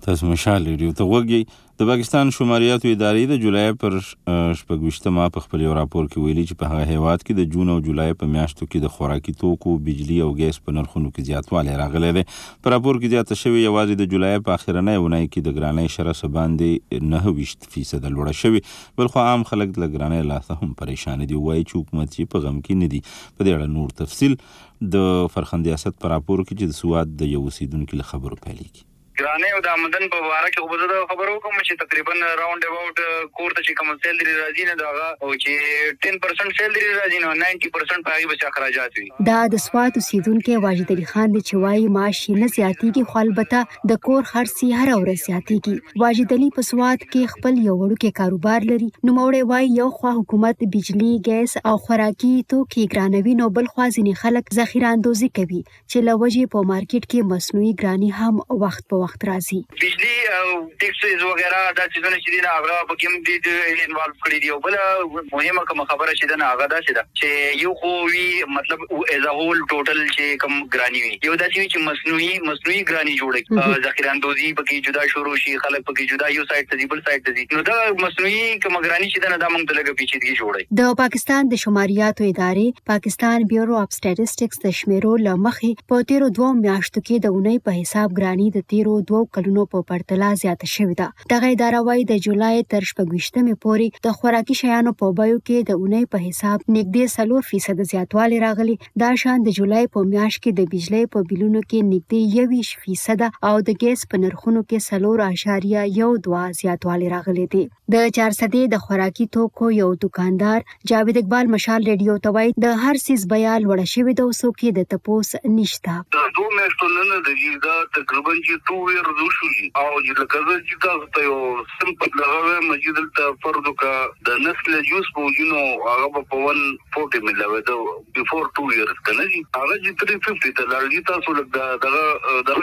[SPEAKER 1] تاسو مشال ریډیو ته وګورئ. د پاکستان شماریاتو ادارې د جولای پر شپږویشتمه په خپل یو راپور کې ویلي چې په هغه هیواد کې د جون او جولای په میاشتو کې د خوراکي توکو، بجلی او ګیس په نرخونو کې زیاتوالی راغلی دی. په راپور کې زیاته شوې یوازې د جولای په اخرنۍ اونۍ کې د ګرانۍ شرح څه باندې نهه ویشت فیصده لوړه شوې. بلخو عام خلک له ګرانۍ لاسه هم پریشان دي. وایي چې حکومت یې په غم کې نه دي. په دې اړه نور تفصیل د فرخندې اسد په راپور کې چې د سواد د یو اوسیدونکي له خبرو پیلېږي.
[SPEAKER 15] ګرانۍ او د آمدن په باره کې خو به زه د خبرو کوم چې تقریبا راوند اباوټ کور ته چې کوم سیلري راځي نه د هغه او چې ټین پرسنټ سیلري راځي نو ناینټي پرسنټ په هغې به اخراجات وي.
[SPEAKER 16] دا د سوات اوسیدونکی واجد علي خان دی چې وایي معاش یې نه زیاتېږي خو البته د کور خرڅ یې هره ورځ زیاتېږي. واجد علي په سوات کې خپل یو وړوکی کاروبار لري. نوموړی وایي یو خوا حکومت بجلی، ګیس او خوراکي توکي ګرانوي نو بل خوا ځینې خلک ذخیره اندوزي کوي چې له وجې په مارکیټ کې مصنوعي ګراني هم وخت په وخت راځي.
[SPEAKER 15] بجلی او ټیکسز وغیرہ دا چیزونه چې دي نه هغه په کوم دي انوالو کړي دي. او بل مهمه کوم خبره چې ده نه هغه دا چې ده چې یو خو وی مطلب ایز ا هول ټوټل چې کوم ګرانی وي یو دا چې مصنوعي مصنوعي ګرانی جوړي ذخیره اندوزي پکې جدا شروع شي خلک پکې جدا یو سایت ته بل سایت ته نو دا مصنوعي کوم ګرانی چې ده نه دا موږ ته لګه پیچیدګي جوړي.
[SPEAKER 16] د پاکستان د شماریاتو ادارې پاکستان بیورو اف سټیټسټکس د شمیرو لمخې په تیرو دوه میاشتو کې د اونۍ په حساب ګرانی د تیرو دوه کلونو په پرتله زیاته شوې ده. دغه اداره وايي د جولای تر شپږویشتمې پورې د خوراکي شیانو په بیو کې د اونۍ په حساب نږدې څلور فیصده زیاتوالی راغلی. دا شان د جولای په میاشت کې د بجلی په بیلونو کې نږدې یوویشت فیصده او د ګیس په نرخونو کې څلور اعشاریه یو دوه زیاتوالی راغلی دی. د چارسدې د خوراکي توکو یو دکاندار جاوید اقبال مشال ریډیو ته وایي د هر څیز بیه لوړه شوې ده او څوک یې د تپوس نشته.
[SPEAKER 15] د دوه میاشتو نه نه د دا تقریبا چې ټو ویر دوشو او چې لکه زه چې تاسو ته یو سمپل لغوه مجید دلته فرض وکړه د نسل جوس په وجونو هغه به په ون فورټي ملاوېده بیفور ټو ایرز که نه دي هغه چې تhree fifty ته لاړ تاسو لږ دغه دغه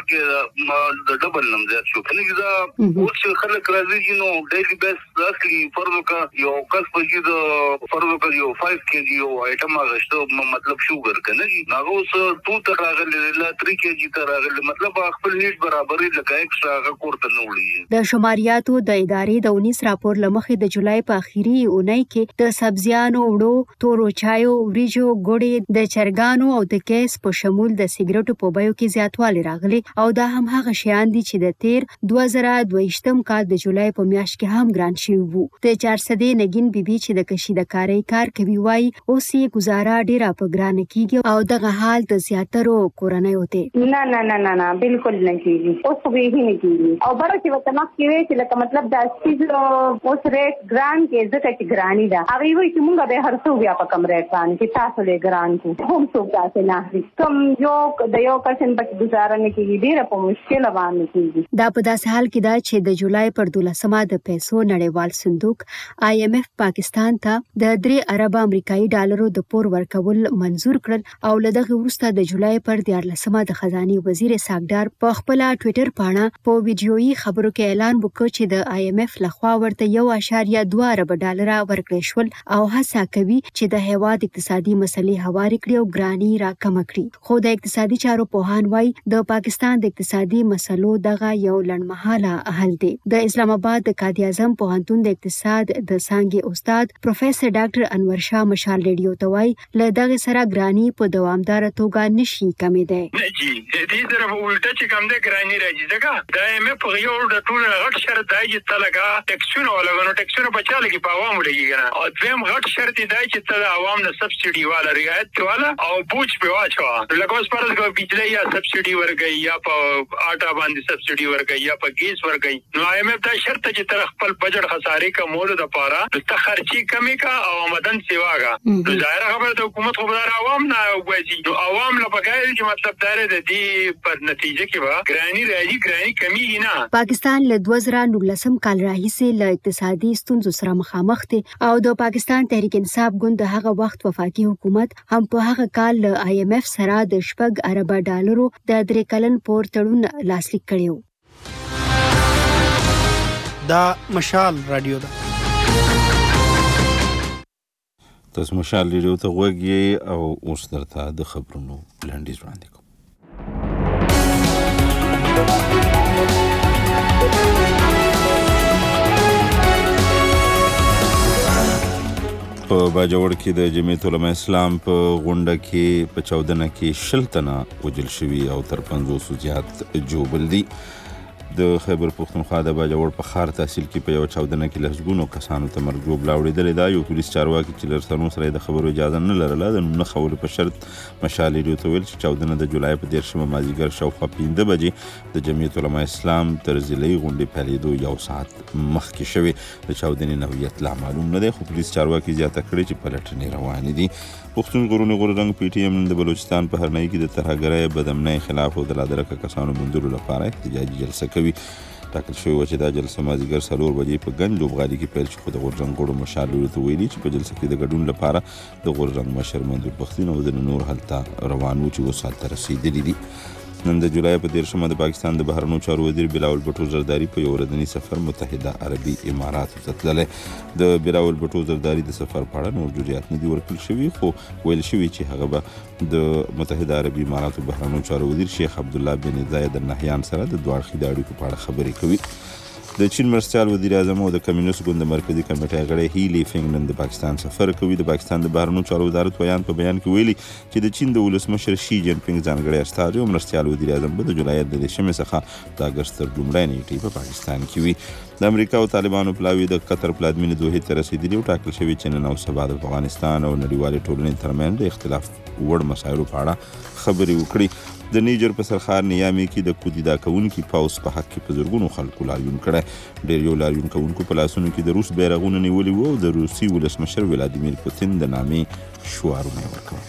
[SPEAKER 15] کې د ډبل نم زیات شو که نه دي دا اوس چې خلک راځي نو ډیلي بیس اصلي فرض وکړه یو کس په چې د فرض وکړه یو فایو کېجي یو آیټم اخیسته مطلب شوګر که نه دي هغه اوس ټو ته راغلی لا تhree کېجي ته راغلی مطلب خپل نیټ برابرې لکه ایکسټرا هغه کور
[SPEAKER 16] د شماریاتو د ادارې د اونیس راپور لمخې د جولای په اخیری اونۍ کې د سبزیانو، وړو، تورو چایو، وریجو، ګوړې، د چرګانو او د ګیس په شمول د سیګریټو په بیو کې زیاتوالی راغلی او دا هم هغه شیان دي چې د تیر دوه زره دوهویشتم کال د جولای په میاشت کې هم ګران شوي وو. د چارسدې نګین بیبي چې د کشیدکارۍ کار کوي وایي اوس یې ګزاره ډېره په ګرانه کېږي او دغه حال د زیاترو کورنیو دی.
[SPEAKER 17] نه نه نه نه نه بالکل نه کېږي اوس خو یې نه کېږي او بره چې ورته مخکې وی چې لکه مطلب دا سیز اوس ریټ ګران کې ځکه چې ګراني ده هغه وایي چې مونږ به هر څو بیا په کم ریټ باندې چې تاسو له ګران کو هم څوک داسې نه اخلي کوم یو د یو پرسن پکې ګزاره نه کېږي ډېره په مشکل باندې کېږي.
[SPEAKER 16] دا په داسې حال کې ده چې د جولای پر دولسمه د پیسو نړیوال صندوق آی ایم ایف پاکستان ته د درې ارب امریکایي ډالرو د پور ورکول منزور کړل او له دغه وروسته د جولای پر دیارلسمه د خزانې وزیر ساګدار په خپل ټوئیټر پاڼه په ویډیويي خبرو کې اعلان وکړ چې د آی ایم ایف لخوا ورته یو اعشاریه دوه ارب ډالر ورکړل شول او هڅه کوي چې د هیواد اقتصادي مسلې هوارې کړي او ګرانی راکمه کړي. خو د اقتصادي چارو پوهان وایي د پاکستان د اقتصادي مسلو دغه یو لنډمهاله حل دی. د اسلام آباد د قائد اعظم پوهنتون د اقتصاد د څانګې استاد پروفیسور ډاکټر انور شاه مشال ریډیو ته وایي له دغه سره ګرانی په دوامدار توګه نشي کمېدی.
[SPEAKER 18] نه جی دې طرف ولټه چې کم ده ګرانی راځي ځکه د ایم اف په یو د ټول غټ شرط دی چې تلګه ټیکسونه ولګنو ټیکسونه په چا لګي په عوامو لګي کنه او دویم غټ شرط دی چې تل عوام نه سبسيډي والا رعایت والا او بوج په واچو لکه اوس پرز کو بجلی یا سبسيډي ورګي یا په آټا باندې سبسيډي ورګي یا په ګیس ورګي نو ایم اف دا شرط چې تر خپل بجټ خسارې کا مول د پاره د خرچي کمی کا او آمدن سیواګه نو ظاهر خبره د حکومت خبردار عوام نه وایي نو عوام له بغیر چې مطلب دار د دې پر نتیجه کې وا ګرانی راځي ګرانی کمی نه.
[SPEAKER 16] پاکستان له دوه زره نولسم کال راهیسې له اقتصادي ستونزو سره مخامخ دی او د پاکستان تحریک انصاف ګوند د هغه وخت وفاقي حکومت هم په هغه کال له آی ایم ایف سره د شپږ ارب ډالرو د درې کلن پور تړون لاسلیک کړی و.
[SPEAKER 7] دا مشال رادیو ده.
[SPEAKER 1] تاسو مشال ریډیو ته غوږی او اوس درته د خبرونو لنډیز وړاندې کوم. په باجوړ کې د جمعیت علماء اسلام په غونډه کې په چاودنه کې شل تنه وژل شوي او تر پنځوسو زیات ژوبل دي. د خیبر پښتونخوا د باجوړ په ښار تحصیل کې په یوه چاودنه کې لسګونو کسانو ته مرګ ژوبله اورېدلې ده. یو پولیس چارواکي چې له رسنیو سره د خبرو اجازه نه لرله د نوم نه ښودلو په شرط مشال راډیو ته ویل چې چاودنه د جولای په دېرشمه مازدیګر شاوخوا پنځه بجې د جمعیت علماء اسلام تر ضلعي غونډې پیلېدو یو ساعت مخکې شوې. د چاودنې نوعیت لا معلوم نه دی، خو پولیس چارواکي زیاته کړې چې پلټنې روانې دي. پښتون غرونې غور رنګ پی ټي ایم نن د بلوچستان په هرنۍ کې د ترهګرۍ بدامنۍ خلاف او د لادرکه کسانو موندلو لپاره احتجاجي جلسه کوي. ټاکل شوې وه چې دا جلسه مازدیګر څلور بجې په ګنج لوبغالي کې پیل شي، خو د غورځنګ غړو مشال راډیو ته ویلي چې په جلسه کې د ګډون لپاره د غورځنګ مشر منظور پښتین او ځینې نور هلته روان وو چې اوس هلته رسېدلي دي. نن د جولای په دېرشمه د پاکستان د بهرنیو چارو وزیر بلاول بټو زرداري په یو ورځني سفر متحده عربي اماراتو ته تللی. د بلاول بټو زرداري د سفر په اړه نور جزئیات نه دي ورکړل شوي، خو ویل شوي چې هغه به د متحده عربي اماراتو بهرنیو چارو وزیر شیخ عبدالله بن زاید النهیان سره د دوه اړخیزو اړیکو په اړه خبرې کوي. د چین مرستیال وزیر اعظم او د کمیونست ګوند د مرکزي کمیټې غړی هیلی فینګ نن د پاکستان سفر کوي. د پاکستان د بهرنیو چارو وزارت ویان په بیان کې ویلي چې د چین د ولسمشر شي جین پینګ ځانګړی استازی او مرستیال وزیر اعظم به د جولای د دېرشمې څخه د اګست تر لومړۍ نیټې په پاکستان کې وي. د امریکا او طالبانو پلاوي د قطر پلازمینې دوحې ته رسېدلي او ټاکل شوي چې نن او سبا د افغانستان او نړیوالې ټولنې ترمنځ د اختلاف وړ مسایلو په اړه خبرې وکړي. د نیجر په سرخار نیامي کې د کودیدا کوونکي پاوس په حق کې په زرګونو خلکو لاریون کړی. ډېر یو لاریون کوونکو په لاسونو کې د روس بیرغونه نیولي وو او د روسي ولسمشر ولادیمیر پوتین د نامې شعارونه یې ورکول.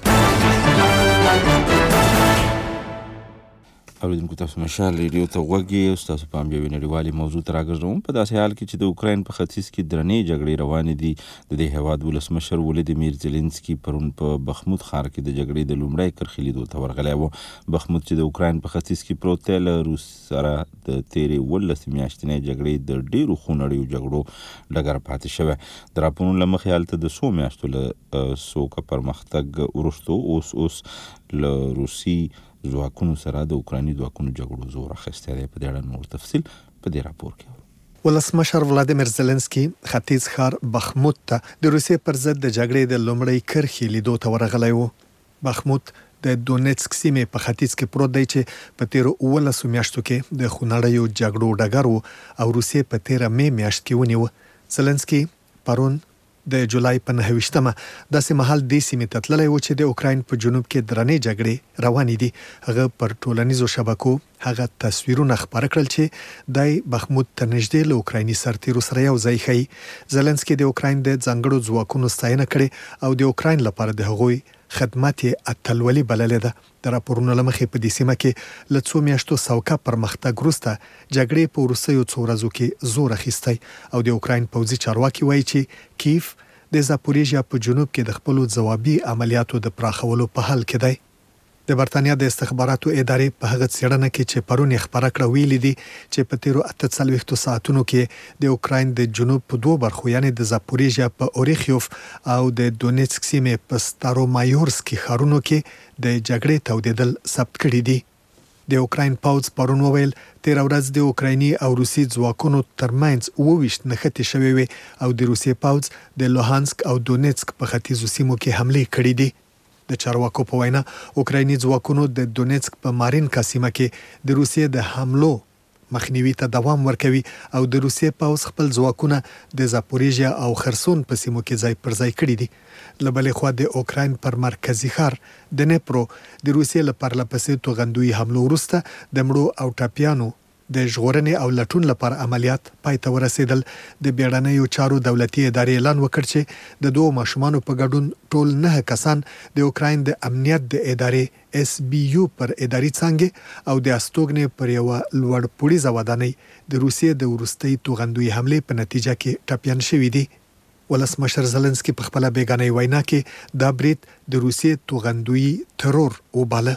[SPEAKER 1] اوریدونکو تاسو مشال راډیو ته غوږ یې، ستاسو پام یوې نړیوالې موضوع ته راګرځوم. په داسې حال کې چې د اوکراین په ختیځ کې درنې جګړې روانې دي، د دې هېواد ولسمشر ولادیمیر زیلنسکي پرون په بخمود ښار کې د جګړې د لومړۍ کرښې لیدو ته ورغلی و. بخمود چې د اوکراین په ختیځ کې پروت دی، له روس سره د تېرې اوولس میاشتنۍ جګړې د ډېرو خونړیو جګړو ډګر پاتې شوی. د راپورونو له مخې هلته د څو میاشتو له سوکه پرمختګ وروسته اوس اوس له روسي ځواکونو سره د اوکرایني ځواکونو جګړو زور اخیستی دی. په دې اړه نور تفصیل په دې راپور کې.
[SPEAKER 19] ولسمشر ولادیمیر زیلنسکي ختیځ ښار بخمود ته د روسیې پر ضد د جګړې د لومړۍ کرښې لیدو ته ورغلی و. بخمود د دونیتسک سیمې په ختیځ کې پروت دی چې په تیرو اوولسو میاشتو کې د خونړیو جګړو ډګر و او روسیې په تیره مې میاشت کې ونیو. زیلنسکي پرون د جولای په نهه ویشتمه داسې مهال دې سیمې ته تللی و چې د اوکراین په جنوب کې درنې جګړې روانې دي. هغه پر ټولنیزو شبکو هغه تصویرونه خپاره کړل چې دای بخمود ته نږدې له اوکرایني سرتیرو سره یو ځای ښیي. زیلنسکي د اوکراین د ځانګړو ځواکونو ستاینه کړې او د اوکراین لپاره د هغوی خدمات یې اتلولي بللې ده. د راپورونو له مخې په دې سیمه کې له څو میاشتو سوکه پرمختګ وروسته جګړې په وروستیو څو ورځو کې زور اخیستی او د اوکراین پوځي چارواکي وایي چې کیف د زاپوریژیا په جنوب کې د خپلو ځوابي عملیاتو د پراخولو په حال کې دی. د برتانیا د استخباراتو ادارې په هغه څېړنه کې چې پرون یې خپاره کړه ویلي دي چې په تیرو اته څلوېښتو ساعتونو کې د اوکراین د جنوب په دوو برخو یعنې د زاپوریژیا په اوریخیوف او د دونیتسک سیمې په ستارومایورسکي ښارونو کې د جګړې تودېدل ثبت کړي دي. د اوکراین پوځ پرون وویل تیره ورځ د اوکرایني او روسي ځواکونو ترمنځ اووه ویشت نښتې شوې وې او د روسیې پوځ د لوهانسک او دونیتسک په ختیځو سیمو کې حملې کړي دي. د چارواکو په وینا اوکرایني ځواکونو د دونیتسک په مارینکا سیمه کې د روسیې د حملو مخنیوي ته دوام ورکوي او د روسیې پوځ خپل ځواکونه د زاپوریژیا او خرسون په سیمو کې ځای پر ځای کړي دي. له بلې خوا د اوکراین پر مرکزي ښار د نیپرو د روسیې له پرلپسې توغندوي حملو وروسته د مړو او ټپیانو د ژغورنې او لټون لپاره عملیات پای ته ورسېدل. د بیړنیو چارو دولتي ادارې اعلان وکړ چې د دوو ماشومانو په ګډون ټول نه کسان د اوکراین د امنیت د ادارې اس بي یو پر اداري څانګې او د استوګنې پر یوه لوړ پوړیزه ودانۍ د روسیې د وروستۍ توغندوي حملې په نتیجه کې ټپیان شوي دي. ولسمشر زیلنسکي په خپله بیګانۍ وینا کې دا برید د روسیې توغندوي ترور وباله.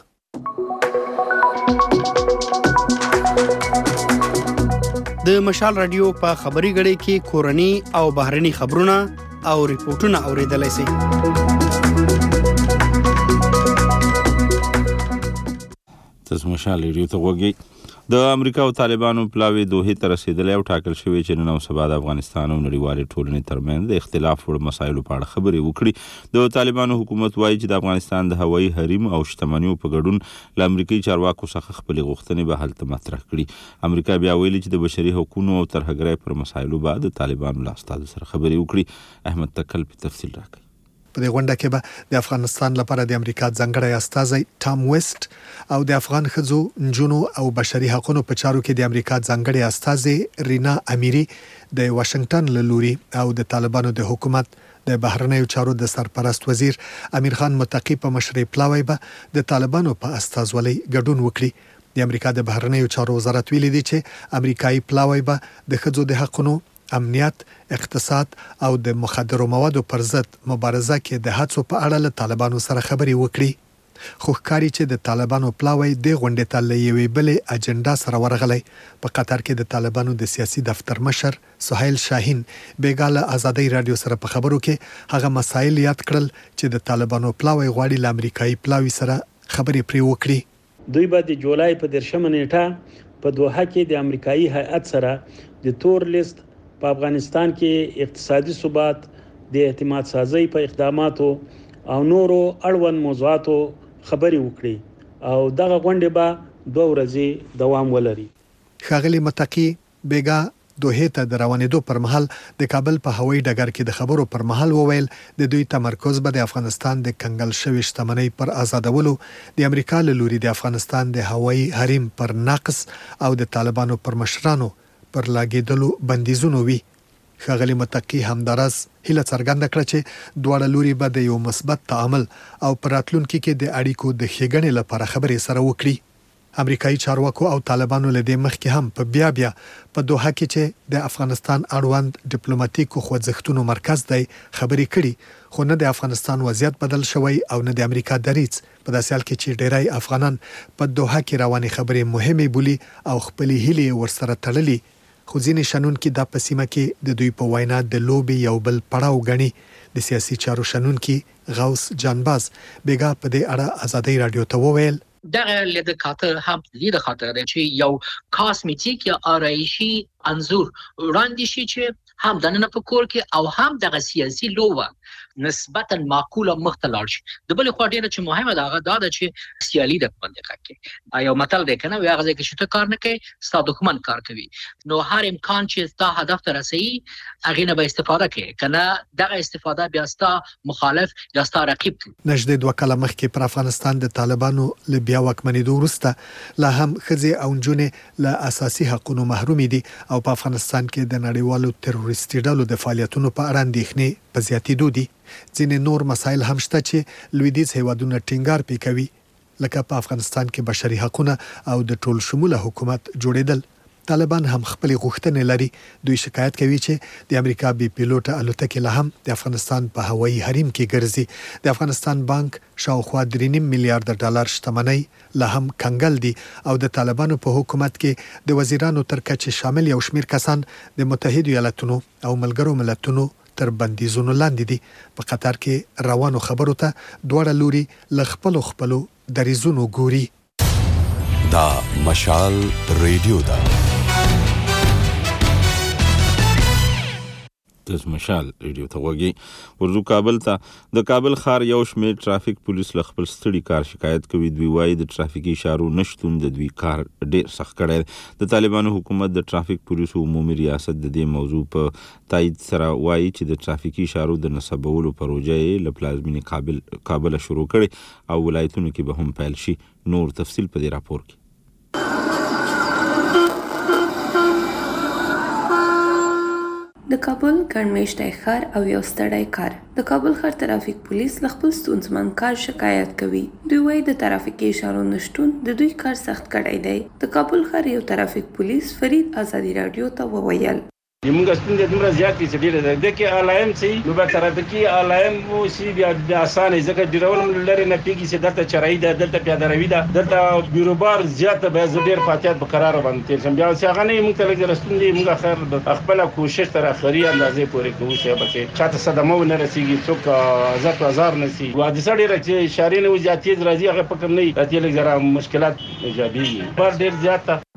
[SPEAKER 20] د مشال رادیو په خبري غړي کې کورني او بهرني خبرونه او ریپورتونه اوریدلای شئ.
[SPEAKER 1] تاسو مشال رادیو ته وګورئ. د امریکا او طالبانو پلاوی دوه ته رسیدلی او ټاکل شوی چې نن او سبا د افغانستان او نړیوالې ټولنې ترمنځ د اختلاف وړ مسایلو په اړه خبرې وکړي. د طالبانو حکومت وایي چې د افغانستان د هوایي حریم او شتمنیو په ګډون له امریکایي چارواکو څخه خپلې غوښتنې به هلته مطرح کړي. امریکا بیا ویلي چې د بشري حقوقو او ترهګرۍ پر مسایلو به د طالبانو له استازو سره خبرې وکړي. احمد تکل په تفصیل راکړي.
[SPEAKER 19] په دې غونډه کې به د افغانستان لپاره د امریکا ځانګړی استازی ټام ویسټ او د افغان ښځو، نجونو او بشري حقوقو په چارو کې د امریکا ځانګړی استازی رینا امیری د واشنگټن له لوري او د طالبانو د حکومت د بهرنیو چارو د سرپرست وزیر امیر خان متقی په مشرۍ پلاوی به د طالبانو په استازولۍ ګډون وکړي. د امریکا د بهرنیو چارو وزارت ویلي دی چې امریکایي پلاوی به د ښځو د حقوقو، امنیت، اقتصاد او د مخدرو موادو پر ضد مبارزه کې د هڅو په اړه له طالبانو سره خبرې وکړي. خو ښکاري چې د طالبانو پلاوی د غونډې ته له یوې بلې اجنډا سره ورغلی. په قطر کې د طالبانو د سیاسي دفتر مشر سهیل شاهین بیګا له ازادۍ رادیو سره په خبرو کې هغه مسایل یاد کړل چې د طالبانو پلاوی غواړي له امریکایي پلاوی سره خبرې پرې وکړي.
[SPEAKER 21] دوی به د جولای په دیرشمه نیټه په دوحه کې د امریکایي هیئت سره د تور لیست په افغانستان کې اقتصادي ثبات، د اعتماد سازۍ په اقداماتو او نورو اړوند موضوعاتو خبرې وکړي او دغه غونډه به دوه ورځې دوام ولري.
[SPEAKER 19] ښاغلي متقی بیګا دوحه ته د روانېدو پر مهال د کابل په هوایي ډګر کې د خبرو پر مهال وویل د دوی تمرکز به د افغانستان د کنګل شوی شتمنۍ پر آزادولو، د امریکا له لوري د افغانستان د هوایي حریم پر نقص او د طالبانو پر مشرانو پر لاګېدلو بندیزونو وي. ښاغلي متقی همدارس هیله څرګنده کړه چې دواړه لوري به د یو مثبت تعامل او پر راتلونکي کې د اړیکو د ښېګڼې لپاره خبرې سره وکړي. امریکایي چارواکو او طالبانو له دې مخکې هم په بیا بیا په دوحه کې چې د افغانستان اړوند ډیپلوماټیکو خوځښتونو مرکز دی خبرې کړي، خو نه د افغانستان وضعیت بدل شوی او نه د امریکا دریځ په داسې حال کې چې ډیری افغانان په دوحه کې روانې خبرې مهمې بولي او خپلې هیلې ورسره تړلي. خو ځینې شنونکي دا په سیمه کې د دوی په وینا د لوبې یو بل پړاو ګڼي. د سیاسي چارو شنونکي غوث جانباز بیګا په دې اړه ازادۍ رادیو ته وویل
[SPEAKER 22] دغه لید خاطر هم لید خاطر دی چې یو کاسمیټیک یا آرایشي انزور وړاندې شي چې هم دننه په کور کې او هم دغه سیاسي لوبه نسبتا معقوله مخته لاړ شي. د بل خوا ډیره چې مهمه ده هغه دا ده چې سیالي د منطقه کې یو متل دی کنه، هغه ځکه چې ته کار نه کوي ستا دښمن کار کوي، نو هر امکان چې تا هدف ته رسي هغه نه به استفاده کوي کنه، دغه استفاده بیا ستا مخالف یا ستا رقیب کوي.
[SPEAKER 19] نږدې دوه کاله مخکې پر افغانستان د طالبانو له بیا واکمنېدو وروسته لا هم ښځې او نجونې له اساسي حقوقو محرومې دي او په افغانستان کې د نړیوالو تروریستي ډلو د فعالیتونو په اړه اندېښنې په زیاتېدو دي. ځینې نور مسایل هم شته چې لویدیځ هیوادونه ټینګار پې کوي، لکه په افغانستان کې بشري حقونه او د ټول شموله حکومت جوړېدل. طالبان هم خپلې غوښتنې لري. دوی شکایت کوي چې د امریکا بي پیلوټه الوتکې لا هم د افغانستان په هوایي حریم کې ګرځي. د افغانستان بانک شاوخوا درې نیم میلیارډ ډالر شتمنۍ لا هم کنګل دي او د طالبانو په حکومت کې د وزیرانو تر کچې شامل یو شمیر کسان د متحدو ایالاتونو او ملګرو ملتونو تر بندیزونو لاندې دي. په قطر کې روانو خبرو ته دواړه لوري له خپلو خپلو دریځونو ګوري.
[SPEAKER 23] دا مشال ریډیو ده.
[SPEAKER 1] د مشال ریډیو ته وګورئ. ورځو کابل ته د کابل ښار یو شمېر ټرافیک پولیس له خپل ستړي کار شکایت کوي. دوی وایي د ټرافیکي اشارو نشتون د دوی کار ډېر سخت کړی دی. د طالبانو حکومت د ټرافیک پولیسو عمومي ریاست د دې موضوع په تایید سره وایي چې د ټرافیکي اشارو د نصبولو پروژه یې له پلازمینې کابل کابل شروع کړې او ولایتونو کې به هم پیل شي. نور تفصیل په دې راپور کې.
[SPEAKER 24] د کابل ګڼمېشتی ښار او یو ستړی کار. د کابل ښار ترافیک پولیس له خپل ستونزمن کار شکایت کوي. دوی وایي د ترافیکي اشارو نشتون د دوی کار سخت کړی دی. د کابل ښار یو ترافیک پولیس فرید ازادي رادیو ته وویل
[SPEAKER 25] موږ ستونزې دومره زیاتې چې ډېره ده. د کې علایم چې نو به ترافیکي علایم اوسي بیا د اسانه ځکه ډیرول لري نه پیږي چې دلته چرایي ده، دلته پیاده روي ده، دلته بیروبار زیاته به زه ډېر فاتحات په قرار باندې تېر شم. بیا چې هغه نه موږ ته لږ ستونزې موږ خیر خپله کوشش تر اخري اندازې پورې کوو چې به چې چاته صدمه ونه رسېږي، څوک ازار په ازار نه شي. حادثه ډېره چې اشارې نه وي زیات تېز راځي هغه فکر نه وي، دا تې لږ ذره مشکلات ایجابېږي. بار ډېر زیات ده.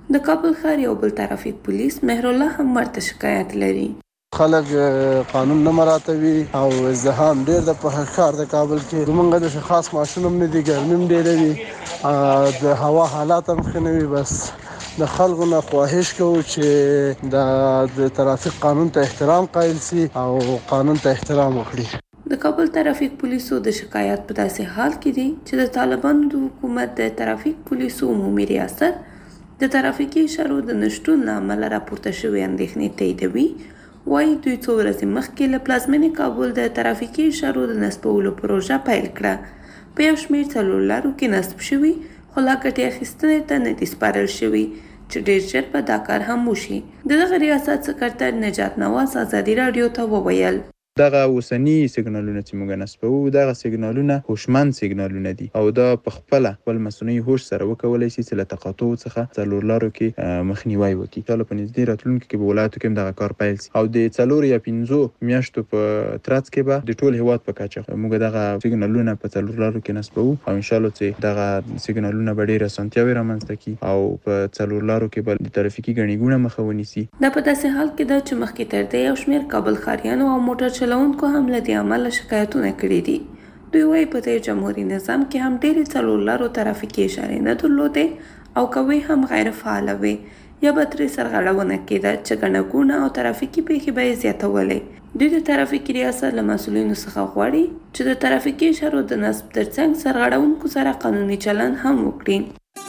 [SPEAKER 24] د کابل ښار یو بل ترافیک پولیس مهرالله هم ورته شکایت لري.
[SPEAKER 2] خلک قانون نه مراعاتوي او ازدحام ډېر د په ښار د کابل کې زمونږ د خاص ماشین هم نه دي، ګرمي هم ډېره وي، د هوا حالات هم ښه نه وي. بس د خلکو نه خواهش کوو چې د ترافیک قانون ته احترام قایل سي او قانون ته احترام وکړي.
[SPEAKER 24] د کابل ترافیک پولیسو د شکایت په داسې حال کې دي چې د طالبانو د حکومت د ترافیک پولیسو عمومي ریاست د ترافیکي اشارو د نشتون له امله راپورته شوې اندېښنې تاییدوي. وايي دوی څو ورځې مخکې له پلازمینې کابل د ترافیکي اشارو د نصبولو پروژه پیل کړه. په یو شمېر څلور لارو کې نصب شوي، خو لا ګټې اخیستنې ته نه دي سپارل شوي چې ډېر ژر به دا کار هم وشي. د دغه ریاست سکرتر نجات نواز ازادي راډیو ته وویل
[SPEAKER 4] دغه اوسنی سیګنالونه چې موږ نصبوو دغه سیګنالونه هوشمند سیګنالونه دي او دا په خپل خپل مصنوعي هوش سره وکولای شي چې له تقاطع څخه څلور لارو کې مخنیوي وکړي. کله په نږدې راتلونکي کې به ولایتو کې دغه کار پیل شي او د څلور یا پنځو میاشتو په ترڅ کې به د ټول هیواد په کچه موږ دغه سیګنالونه په څلور لارو کې نصبوو او ان شاء الله چې دغه سیګنالونه به ډېر اسانتیاوي رامنځته کړي او په څلور لارو کې به د ترافیکي ګڼې مخه ونیسي.
[SPEAKER 24] دا په داسې حال کې ده چې مخکې تر دې یو شمېر کابل ښاریانو او موټر چلونکو هم له دې امله شکایتونه کړي دي. دوی وايي په دې جمهوري نظام کې هم ډېرې څلور لارو ترافیکي اشارې نه درلودې او کوي هم غیر فعاله وي یا به ترې سرغړونه کېده چې ګڼه ګوڼه او ترافیکي پیښې به یې زیاتولې. دوی د ترافیکي ریاست له مسؤلینو څخه غواړي چې د ترافیکي اشارو د نصب ترڅنګ سرغړونکو سره قانوني چلند هم وکړي.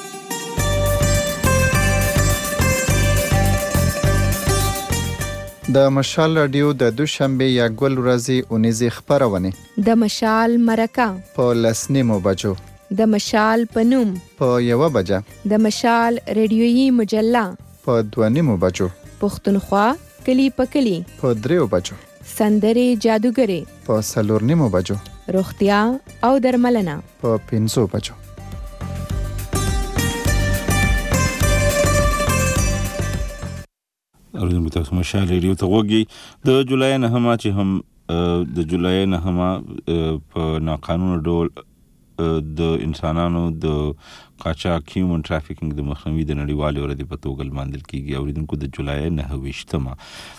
[SPEAKER 11] د مشال رادیو د دوشنبه یا ګل ورځې اونیزې خبرونه
[SPEAKER 5] د مشال مرکه
[SPEAKER 11] په لسنیمو بجو،
[SPEAKER 5] د مشال پنوم
[SPEAKER 11] په یو بجه،
[SPEAKER 5] د مشال ریډیویي مجله
[SPEAKER 11] په دوانیمو بجو،
[SPEAKER 5] پښتونخوا کلی په کلی
[SPEAKER 11] په دریو بجو،
[SPEAKER 5] سندرې جادوګرې
[SPEAKER 11] په څلورنیمو بجو،
[SPEAKER 5] روغتیا او درملنه
[SPEAKER 11] په پنځو بجو.
[SPEAKER 1] اوریدونکو تاسو مشال ریډیو ته وګورئ. د جولای نهمه چې هم د جولای نهمه په ناقانونه ډول د انسانانو د قاچاق هیومن ټرافیکینګ د مخنیوي د نړیوالې ورځې په توګه لمانځل کیږي. اوریدونکو د جولای نهه ویشتمه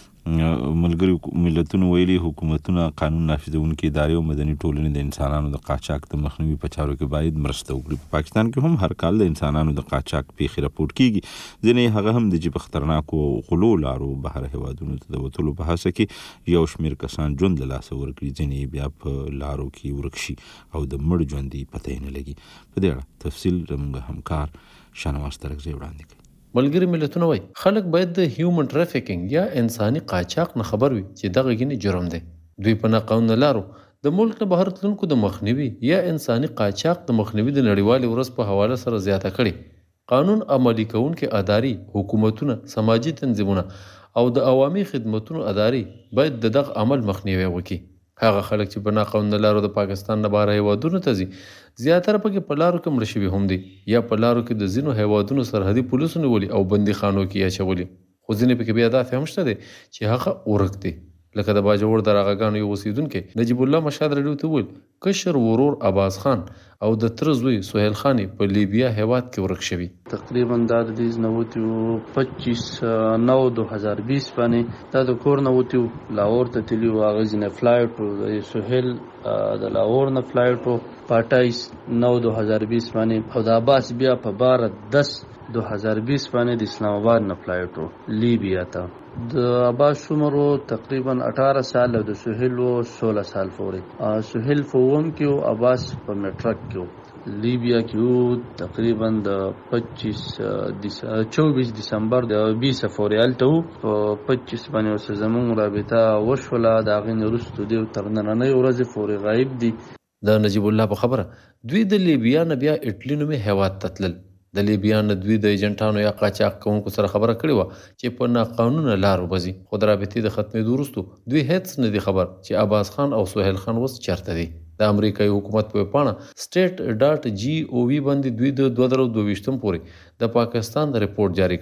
[SPEAKER 1] ملګري ملتونو ویلي حکومتونه قانون نافذونکي ادارې او مدني ټولنې د انسانانو د قاچاق د مخنیوي په چارو کې باید مرسته وکړي. په پاکستان کې هم هر کال د انسانانو د قاچاق پیښې راپورټ کیږي. ځینې هغه هم د جې په خطرناکو غلو لارو بهر هیوادونو ته د وتلو په هڅه کې یو شمېر کسان ژوند له لاسه ورکړي، ځینې بیا په لارو کې ورک شي او د مړ ژوندي پته یې نه لګي. په دې اړه تفصیل زموږ همکار شانواز ترکزی وړاندې کوي.
[SPEAKER 6] ملګری ملتونه وایي خلک باید د هیومن ټرافیکینګ یا انساني قاچاق نه خبر وي چې دغه ګینه جرم دی. دوی په ناقانونه لارو د ملک نه بهر تلونکو د مخنیوي یا انساني قاچاق د مخنیوي د نړیوالې ورځ په حواله سره زیاته کړي. قانون عملي کوونکي ادارې، حکومتونه، سماجي تنظیمونه او د عوامي خدمتونو ادارې باید د دغه عمل مخنیوي وکړي. هغه خلک چې په ناقانونه لارو د پاکستان نه بهر هیوادونو ته ځي زیاتره پکې په لارو کې مړه شوي هم دي یا په لارو کې د ځینو هیوادونو سرحدي پولیسو نیولي او بندي خانو کې اچولي. خو ځینې پکې بیا داسې هم شته دی چې هغه ورک دی. لکه د باجوړ د راغاګانو یو اوسیدونکی نجیب الله مشهد راډیو ته وویل کشر ورور عباس خان او د تره زوی سهیل خان په لیبیا هیواد کې ورک شوي.
[SPEAKER 8] تقریبا دا د دې نوتیو پچیس نو دو هزار بیس باندې دا د کور نوتیو لاهور ته تللی و. هغه ځینې فلایټ د سهیل د لاهور نه فلایټ په اټایس نو دو هزار بیس باندې او د عباس بیا په بارہ دس دو هزار بیس باندې د اسلام آباد نه فلایټ لیبیا ته. د عباس عمر تقریبا اٹھارہ سال او د سہیل سولہ سال پورې. سہیل فوم کې عباس په میټرک کې لیبیا کې تقریبا د پچیس چوبیس دسمبر د بیس فوریال ته په پچیس باندې اوس زمون رابطه وشوله. د غین وروسته دی تر نننۍ ورځې پورې غایب دي.
[SPEAKER 6] د نجیب الله په خبره دوی د لیبیا نه بیا اټلی نومې هیواد ته تلل. د لیبیا نه دوی د ایجنټانو یا قاچاق کوونکو سره خبره کړې وه چې په ناقانونه لارو بځي. خو د رابطې د ختمېدو وروسته دوی هېڅ نه دي خبر چې عباس خان او سهیل خان اوس چېرته دي. د امریکایي حکومت په پاڼه سټیټ ډاټ جی او وي باندې دوی د دوه زره دوه ویشتم پورې د پاکستان د رپورټ جاری کړی.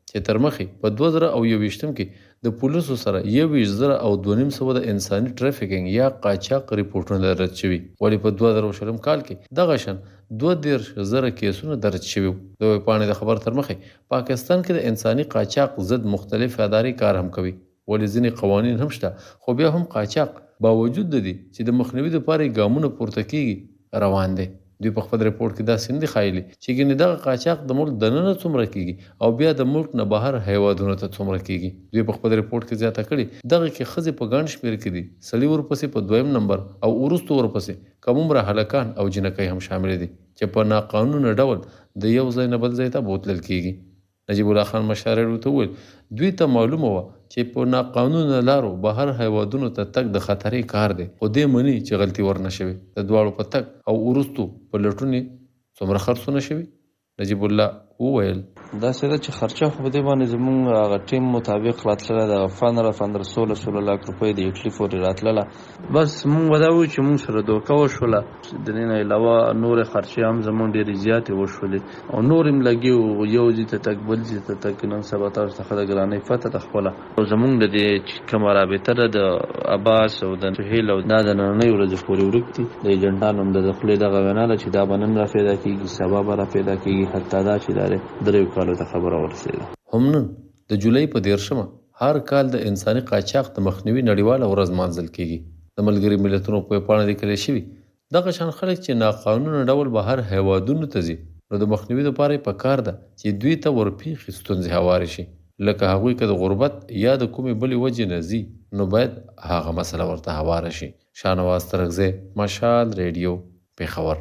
[SPEAKER 6] چې تر مخې په دوه زره او یوویشتم کې د پولیسو سره یوویشت زره او دوه نیم سوه د انساني ټرافیکینګ یا قاچاق ریپورټونه رد شوي، ولې په دوه زره شلم کال کې دغه شان دوه دېرش زره کیسونه درج شوي. د ویبپاڼې د خبر تر مخې پاکستان کې د انساني قاچاق ضد مختلف ادارې کار هم کوي، ولې ځینې قوانین هم شته خو بیا هم قاچاق باوجود د دې چې د مخنیوي لپاره ګامونه پورته کیږي روان دی. دوی په خپل رپورټ کې دا سندې ښایلي چې ګینې دغه قاچاق د ملک دننه څومره کیږي او بیا د ملک نه بهر هیوادونو ته څومره کیږي. دوی په خپل رپورټ کې زیاته کړي دغه کې ښځې په ګڼ شمېر کې دي، سړي ورپسې په دویم نمبر او وروستو ورپسې کمومره هلکان او جنکۍ هم شامل دي چې په ناقانونه ډول د یو ځای نه بل ځای ته بوتلل کیږي. نجیب الله خان مشر ورته وویل دوی ته معلومه وه چې په ناقانونه لارو بهر هیوادونو ته تګ د خطرې کار دی، خو دې مني چې غلطي ورنه شوې، د دواړو په تګ او وروستو په لټونې څومره خرڅونه شوي. نجیب الله وویل
[SPEAKER 8] داسې ده چې خرچه خو په دې باندې زموږ هغه ټیم مطابق راتلله د پندره پندره سوله سوله لاک روپۍ د اټلي پورې راتلله. بس موږ به دا وایو چې موږ سره دوکه وشوله، د دې نه علاوه نورې خرچې هم زموږ ډېرې زیاتې وشولې او نور هم لګي وو، یو ځای ته تګ بل ځای ته تګ. نن سبا تاسو ته د ګرانۍ پته ده خپله او زموږ د دې چې کومه رابطه ده د عباس او د سهیل او دا د نننۍ ورځې پورې ورک دي. د ایجنټانو هم د خولې دغه وینا ده چې دا به نن را پیدا کېږي، سبا به را پیدا کېږي، حتی دا چې دا دریو کالو ته خبره ورسېده.
[SPEAKER 6] هم نن د جولای په دېرشمه هر کال د انساني قاچاق د مخنیوي نړیواله ورځ لمانځل کیږي. د ملګري ملتونو په ویبپاڼه لیکلی شوي دغه شان خلک چې ناقانونه ډول بهر هیوادونو ته ځي نو د مخنیوي لپاره یې پکار ده چې دوی ته ورپېښې ستونزې هوارې شي، لکه هغوی که د غربت یا د کومې بلې وجې نه ځي نو باید هغه مسله ورته هواره شي. شاهنواز ترغزی، مشال ریډیو، پېښور.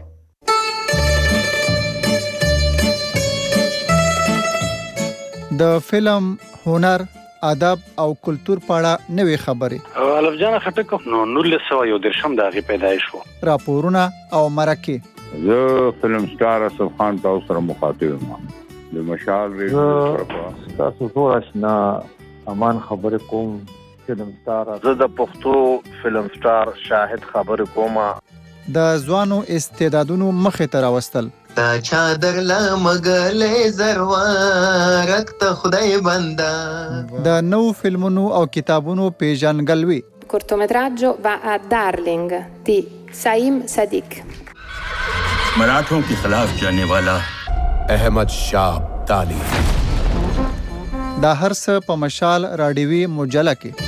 [SPEAKER 11] د فلم، هنر، ادب او کلتور په اړه نوې خبرې.
[SPEAKER 3] الف جان خټک نو نولس سوه یو دېرشم د هغې پیدایش و.
[SPEAKER 11] راپورونه او مرکې.
[SPEAKER 9] زه فلم سټار اسف خان تاسو سره مخاطب یم. د مشال ریډیو
[SPEAKER 10] تاسو ټول آشنا امان خبرې کوم. فلم سټار
[SPEAKER 13] زه د پښتو فلم سټار شاهد خبرې کوم.
[SPEAKER 11] د ځوانو استعدادونو مخې ته راوستل.
[SPEAKER 14] تا چادر لا مګلې زروارک ته خدای بندا.
[SPEAKER 11] د نو فلمونو او کتابونو پیژنګلوي.
[SPEAKER 26] cortometraggio va a Darling di Saim Sadiq.
[SPEAKER 23] मराठों के खिलाफ जाने वाला अहमद शाह अब्दाली.
[SPEAKER 11] دا هر څه په مشال راډیوي مجله کې.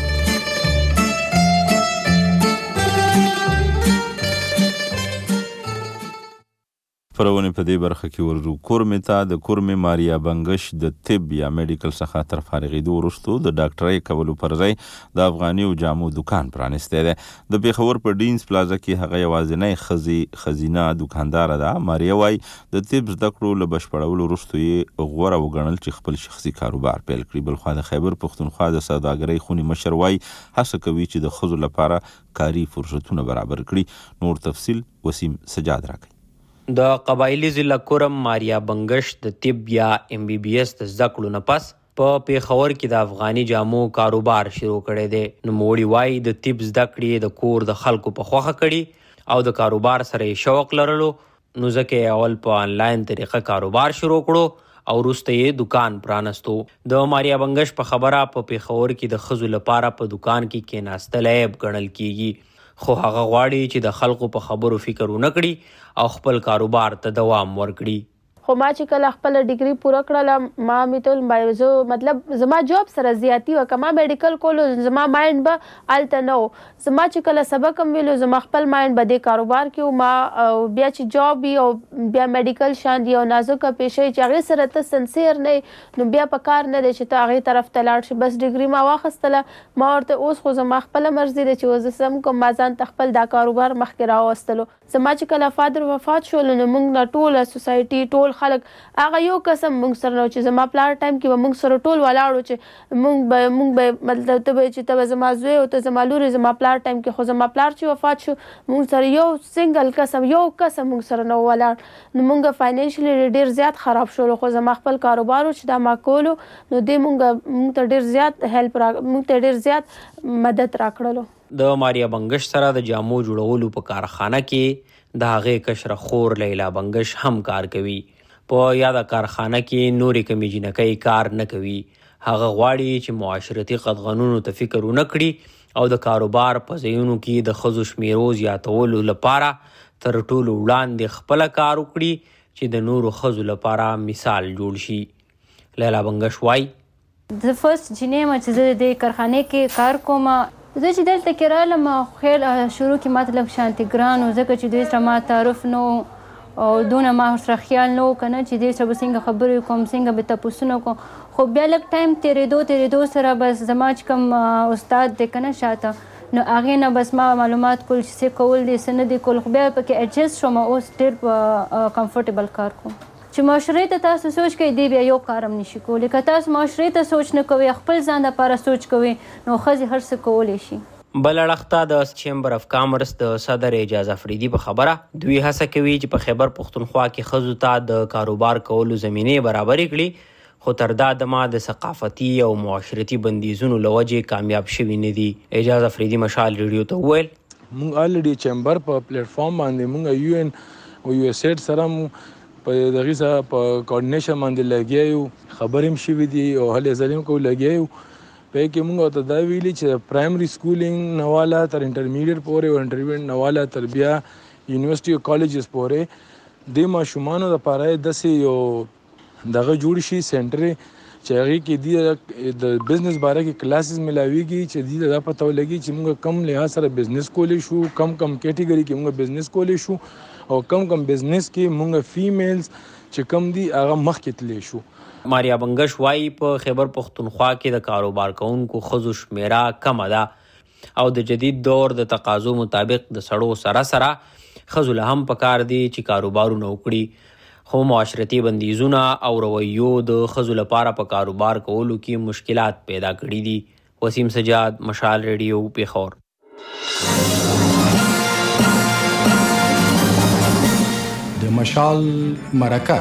[SPEAKER 1] خبرونه په دې برخه کې ورو کورمې ته د کورمې ماریا بنگش د طب یا میډیکل څخه تر فارغېدو وروسته د ډاکټرۍ کولو پر ځای د افغاني او جامو دکان پرانستی دی. د پېښور په ډینز پلازا کې هغه یوازینۍ ښځې ښځینه دوکانداره ده. ماریا وایي د طب زده کړو له بشپړولو وروسته یې غوره وګڼل چې خپل شخصي کاروبار پیل کړي. بلخوا د خیبر پښتونخوا د سوداګرۍ خونې مشر وایي هڅه کوي چې د ښځو لپاره کاري فرصتونه برابر کړي. نور تفصیل وسیم سجاد راکوي.
[SPEAKER 27] د قبایلی ضلع کورم ماریا بنگش د طب یا ام بی بی اس د زده کړو نه پس په پیښور کې د افغاني جامو کاروبار شروع کړی دی. نوموړي وایي د طب زده کړې د کور د خلکو په خوښه کړي او د کاروبار سره یې شوق لرلو، نو ځکه یې اول په آنلاین طریقه کاروبار شروع کړو او وروسته یې دکان پرانستو. د ماریا بنگش په خبره په پیښور کې د ښځو لپاره په دکان کې کېناستل عیب ګڼل کیږي، خو هغه غواړي چې د خلکو په خبرو فکر ونه کړي او خپل کاروبار ته دوام ورکړي.
[SPEAKER 28] خو ما چې کله خپل ډیګري پوره کړله ما مې ته زه مطلب زما جاب سره زیاتی وکړه. ما میډیکل کولو زما مایند به هلته نه و. زما چې کله سبق هم ویلو زما خپل مایند به دې کاروبار کې و. ما بیا چې جاب وي او بیا میډیکل شان دی او نازکه پیشه چې هغې سره ته سنسیر نه نو بیا په کار نه دی چې ته هغې طرف ته لاړ شي. بس ډیګري ما واخیستله. ما ورته اوس خو زما خپله مرضي ده چې زه سم کوم. ما ځان ته خپل دا کاروبار مخکې راوستلو. زما چې کله فادر وفات شول نو موږ نه ټوله سوسایټي ټول خلک هغه یو قسم موږ سره نو چې زما پلار ټایم کې به موږ سره ټول ولاړو چې موږ به موږ به مطلب ته به چې ته به زما زوی او ته زما لورې زما پلار ټایم کې خو زما پلار چې وفات شو موږ سره یو سنګل قسم یو قسم موږ سره نه ولاړ نو موږ فاینانشلی ډېر زیات خراب شولو. خو زما خپل کاروبار چې دا ما کولو نو دې موږ موږ ته ډېر زیات هیلپ را موږ ته ډېر زیات مدد راکړلو.
[SPEAKER 27] د ماریا بنگش سره د جامو جوړولو په کارخانه کې د هغې کشره خور لیلا بنگش هم کار کوي. په یاده کارخانه کې نورې کمې جنکۍ کار نه کوي. هغه غواړي چې معاشرتي قدغنونو ته فکر ونه کړي او د کاروبار په ځایونو کې د ښځو شمیرو زیاتولو لپاره تر ټولو وړاندې خپله کار وکړي چې د نورو ښځو لپاره مثال جوړ شي. لیلا بنګش وایي
[SPEAKER 7] زه فرست جینۍ یم چې زه د دې کارخانې کې کار کوم. زه چې دلته کې رالم خیر شروع کې ماته لږ شانتې ګران و ځکه چې دوی سره ما تعارف نه و او دونه ما ورسره خیال نه و که نه چې دوی سره به څنګه خبرې وکړم څنګه به تپوسونه وکړم. خو بیا لږ ټایم تېرېدو تېرېدو سره بس زما چې کوم استاد دی که نه شاته نو هغې نه بس ما معلومات کول چې څه کول دي څه نه دي کول. خو بیا پکې ایډجسټ شوم اوس ډېر په کمفرټیبل کار کوم. چې معاشرې ته تاسو سوچ کوئ دی بیا یو کار هم نشي کولی. که تاسو معاشرې ته سوچ نه کوئ خپل ځان دپاره سوچ کوئ نو ښځې هر څه کولی شي.
[SPEAKER 27] بل اړخ ته د چیمبر اف کامرس د صدر اعجاز افریدي په خبره دوی هڅه کوي چې په خیبر پښتونخوا کې ښځو ته د کاروبار کولو زمینې برابرې کړي خو تر دا دمه د ثقافتي او معاشرتي بندیزونو له وجې کامیاب شوي نه دي. اعجاز افریدي مشال ریډیو ته وویل
[SPEAKER 12] موږ الریډي چیمبر په پلیټ فارم باندې موږ یو ان او یو اس ایډ سره په دغه ځای په کوارډینیشن باندې لګیا یو. خبرې هم شوي دي او هلې ځلې هم کوو لګیا یو. په یې کې موږ ورته دا ویلي چې پرایمري سکولینګ نه والا تر انټرمیډیټ پورې او انټرمیډیټ نه والا تر بیا یونیورسټي او کالجز پورې دې ماشومانو دپاره یې داسې یو دغه جوړ شي سینټر چې هغې کې دي د بزنس باره کې کلاسز ملاویږي چې دې ته دا پته ولګي چې موږ کم لحاظ سره بزنس کولی شو کم کم کیټګري کې موږ بزنس کولی شو او کم کم بزنس کې موږ فیمیلز چې کم دي هغه مخکې تللی شو.
[SPEAKER 27] ماریا بنګش وایي په خیبر پښتونخوا کې د کاروبار کوونکو ښځو شمیره کمه ده او د جدید دور د تقاضو مطابق د سړو سره سره ښځو له هم پکار دي چې کاروبارونه وکړي. خو معاشرتي بندیزونه او رویو د ښځو لپاره په کاروبار کولو کې مشکلات پیدا کړي دي. وسیم سجاد مشال ریډیو پیښور.
[SPEAKER 15] د مشال مرکه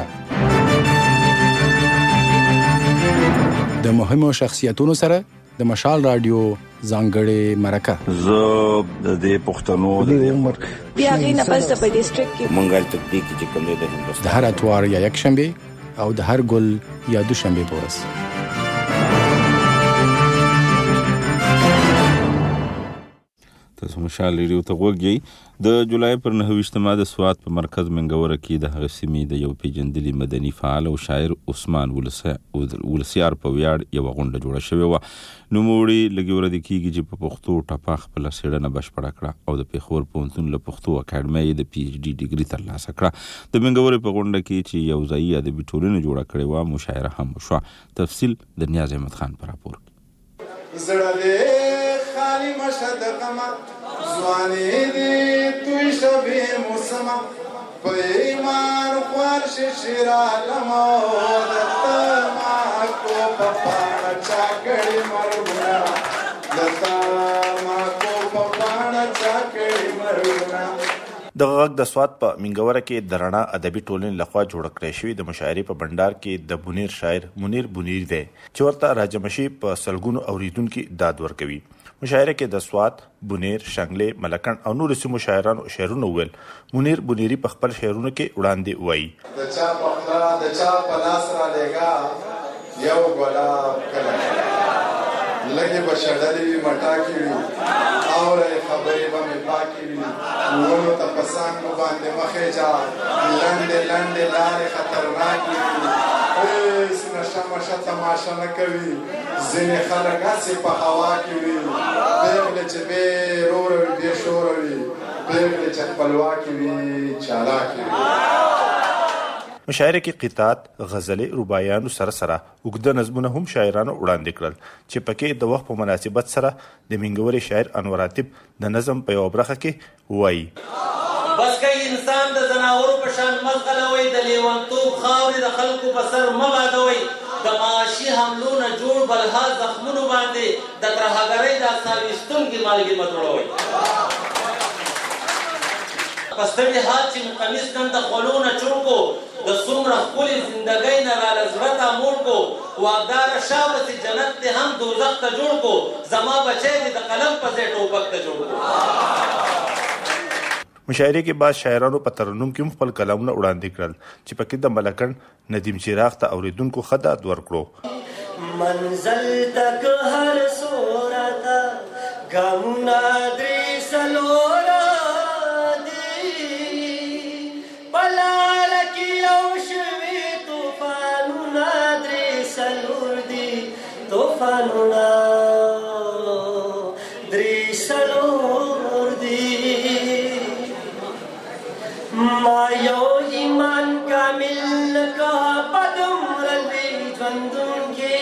[SPEAKER 15] د مهمو شخصیتونو سره د مشال رادیو ځانګړې مرکه.
[SPEAKER 16] زه د دې پښتنو د عمر
[SPEAKER 17] بیا غي نه پس په ډیسټریکټ کې
[SPEAKER 16] منګل تکتیک چې کوم دی د هندوستان
[SPEAKER 15] د هر اتوار یا یک شنبه او د هر ګل یا دو شنبه پورس.
[SPEAKER 1] تاسو مشال ریډیو ته غوږی. د جولای پر نهه ویشتمه د سوات په مرکز منګوره کې د هغه سیمې د یو پیژندلي مدني فعال او شاعر عثمان ولسیار په ویاړ یوه غونډه جوړه شوې وه. نوموړي لږې ورځې کېږي چې په پښتو ټپه خپله څېړنه بشپړه کړه او د پېښور پوهنتون له پښتو اکاډمۍ یې د پي ایچ ډي ډګري ترلاسه کړه. د منګورې په غونډه کې چې یو ځایي ادبي ټولنه جوړه کړې وه مشاعره هم وشوه. تفصیل د نیاز احمد خان په راپور کې.
[SPEAKER 18] خالی مشهد غما زوانی دی توی شبی موسما پا ایمان خوار ششیرا لما دتا ما کو پپانا چاکڑی مرگونا دتا ما کو پپانا چاکڑی مرگونا.
[SPEAKER 20] د غږ د سوات په منګوره کې د رڼا ادبي ټولنې لخوا جوړ کړی شوی د مشاعرې په بندر کې د بونیر شاعر منیر بونیر دی چې ورته راجمشي په سلګونو اوریدونکو داد ورکوي. مشاعره کې د سوات، بونیر، شنګلې، ملکن او نور سیمو شاعرانو شعرونه ویل. منیر بونیری په خپل شعرونو کې وړاندې وایي
[SPEAKER 18] د چا په خلا د چا په لاس را لګا یو ګلاب کله لګي بشړلې وي مټا کې وي او له خبرې به مې پاکي وي ورو ته پسان کو باندې مخې جا لاندې لاندې لارې خطرناکې وي. اوس نشه مشه تماشا نه کوي ځینې خلک هسې په هوا کې وي پېغلې چې بې روره وي بې شوره وي پېغلې چې خپلواکې وي چالاکې وي.
[SPEAKER 20] مشاعره کې قطعات، غزلې، رباعیانو سره سره اوږده نظمونه هم شاعرانو وړاندې کړل چې پکې د وخت په مناسبت سره د منګورې شاعر انور عاطف د نظم په یوه برخه کې وایي
[SPEAKER 21] بس که انسان د زناورو په شان مزغلوئ د لیونتوب خاورې د خلکو په سر مه بادوئ د معاشي حملو نه جوړ بلها زخمونو باندې د ترهګرۍ دا ساویستونکي مالګې مه جوړوئ. په ستړي حال چې مو قمیص نن د خولو نه چوڼ کو د څومره ښکلې زندګۍ نه راله زړه ته موړ کو واګداره شا پسې جنت دې هم دوزخ ته جوړ کو زما بچی دې د قلم په ځای ټوپک ته جوړ کو.
[SPEAKER 20] مشاعره کې بعض شاعرانو په ترنم کې خپل کلامونه وړاندې کړل چې پکې د ملکن ندیم چراغ ته اوریدونکو خدات ورکړو.
[SPEAKER 2] منزل تک هر سورتا غمنا درې سلورا دی بلال کی او شوي طوفانونه درې سلور دی طوفانونه درې سلور دی ما یو ایمان کامل کا پدم رلوی ژوندون کې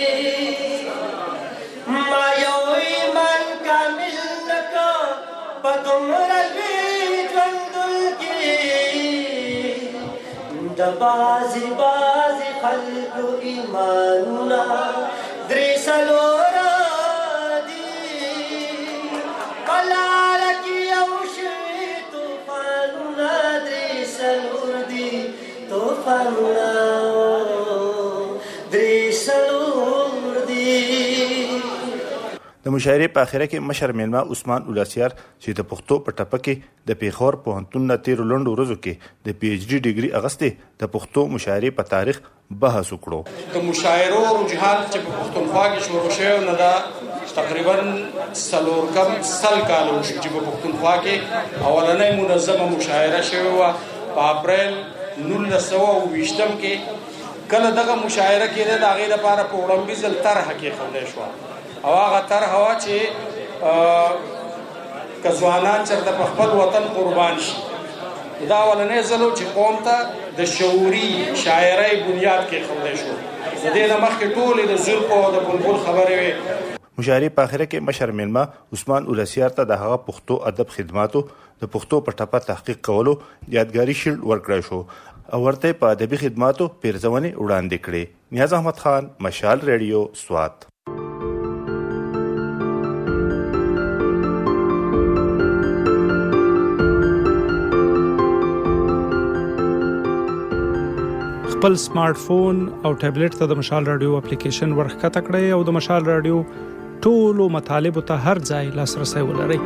[SPEAKER 2] ما یو ایمان کامل کا پدم رلوی ژوندون کې د بازي بازي خلق ایمانونه درې سلورا دی بلال کی او شوي طوفانونه درې سلور دی طوفانونه درې سلور دی.
[SPEAKER 20] د مشاعرې په اخره کې مشر میلمه عثمان اولاسیار چې د پښتو په ټپه کې د پیښور پوهنتون نه تیرو لنډو ورځو کې د پی ایچ ډي ډیګري اغستې د پښتو مشاعرې په تاریخ بحث وکړو.
[SPEAKER 4] د مشاعرو رجحان چې په پښتونخوا کې شروع شوی نه دا تقریبا څلور کم سل کال وشو چې په پښتونخوا کې اولنۍ منظمه مشاعره شوې وه په اپریل نولس سوه اوه ویشتم کې. کله دغه مشاعره کېده د هغې لپاره په وړاندیز طرحه کېښودی شوه او هغه طرحه وه چې که ځوانان چېرته په خپل وطن قربان شي. دا اولنی ځل و چې قوم ته د شعوري شاعرۍ بنیاد کېښودی شو. د دې نه مخکې ټولې د زلفو او د بلبل خبرې وې.
[SPEAKER 20] مشاعرې په اخره کې مشر میلمه عثمان اولاسیار ته د هغه پښتو ادب خدماتو د پښتو په ټپه تحقیق کولو یادګاري شیلډ ورکړی شو او ورته په ادبي خدماتو پیرزونې وړاندې کړې. نیاز احمد خان، مشال ریډیو، سوات.
[SPEAKER 5] خپل سمارټ فون او ټابلیټ ته د مشال رادیو اپلیکیشن ورښکته کړئ او د مشال رادیو ټولو مطالبو ته هر ځای لاسرسی ولرئ.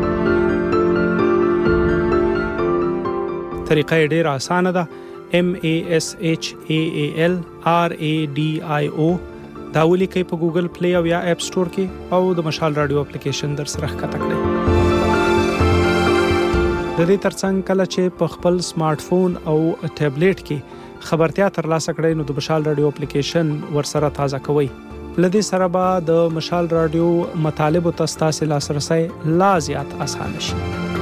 [SPEAKER 5] طریقه یې ډېره اسانه ده. M A S H A A L R A D I O دا ولیکئ په ګوګل پلی او یا اپ سټور کې او د مشال رادیو اپلیکیشن در سره ښکته کړئ. د دې ترڅنګ کله چې په خپل سمارټ فون او ټابلیټ کې خبرتیا ترلاسه کړئ نو د مشال رادیو اپلیکیشن ورسره تازه کوئ. له دې سره به د مشال رادیو مطالبو ته ستاسې لاسرسی لا زیات اسانه شي.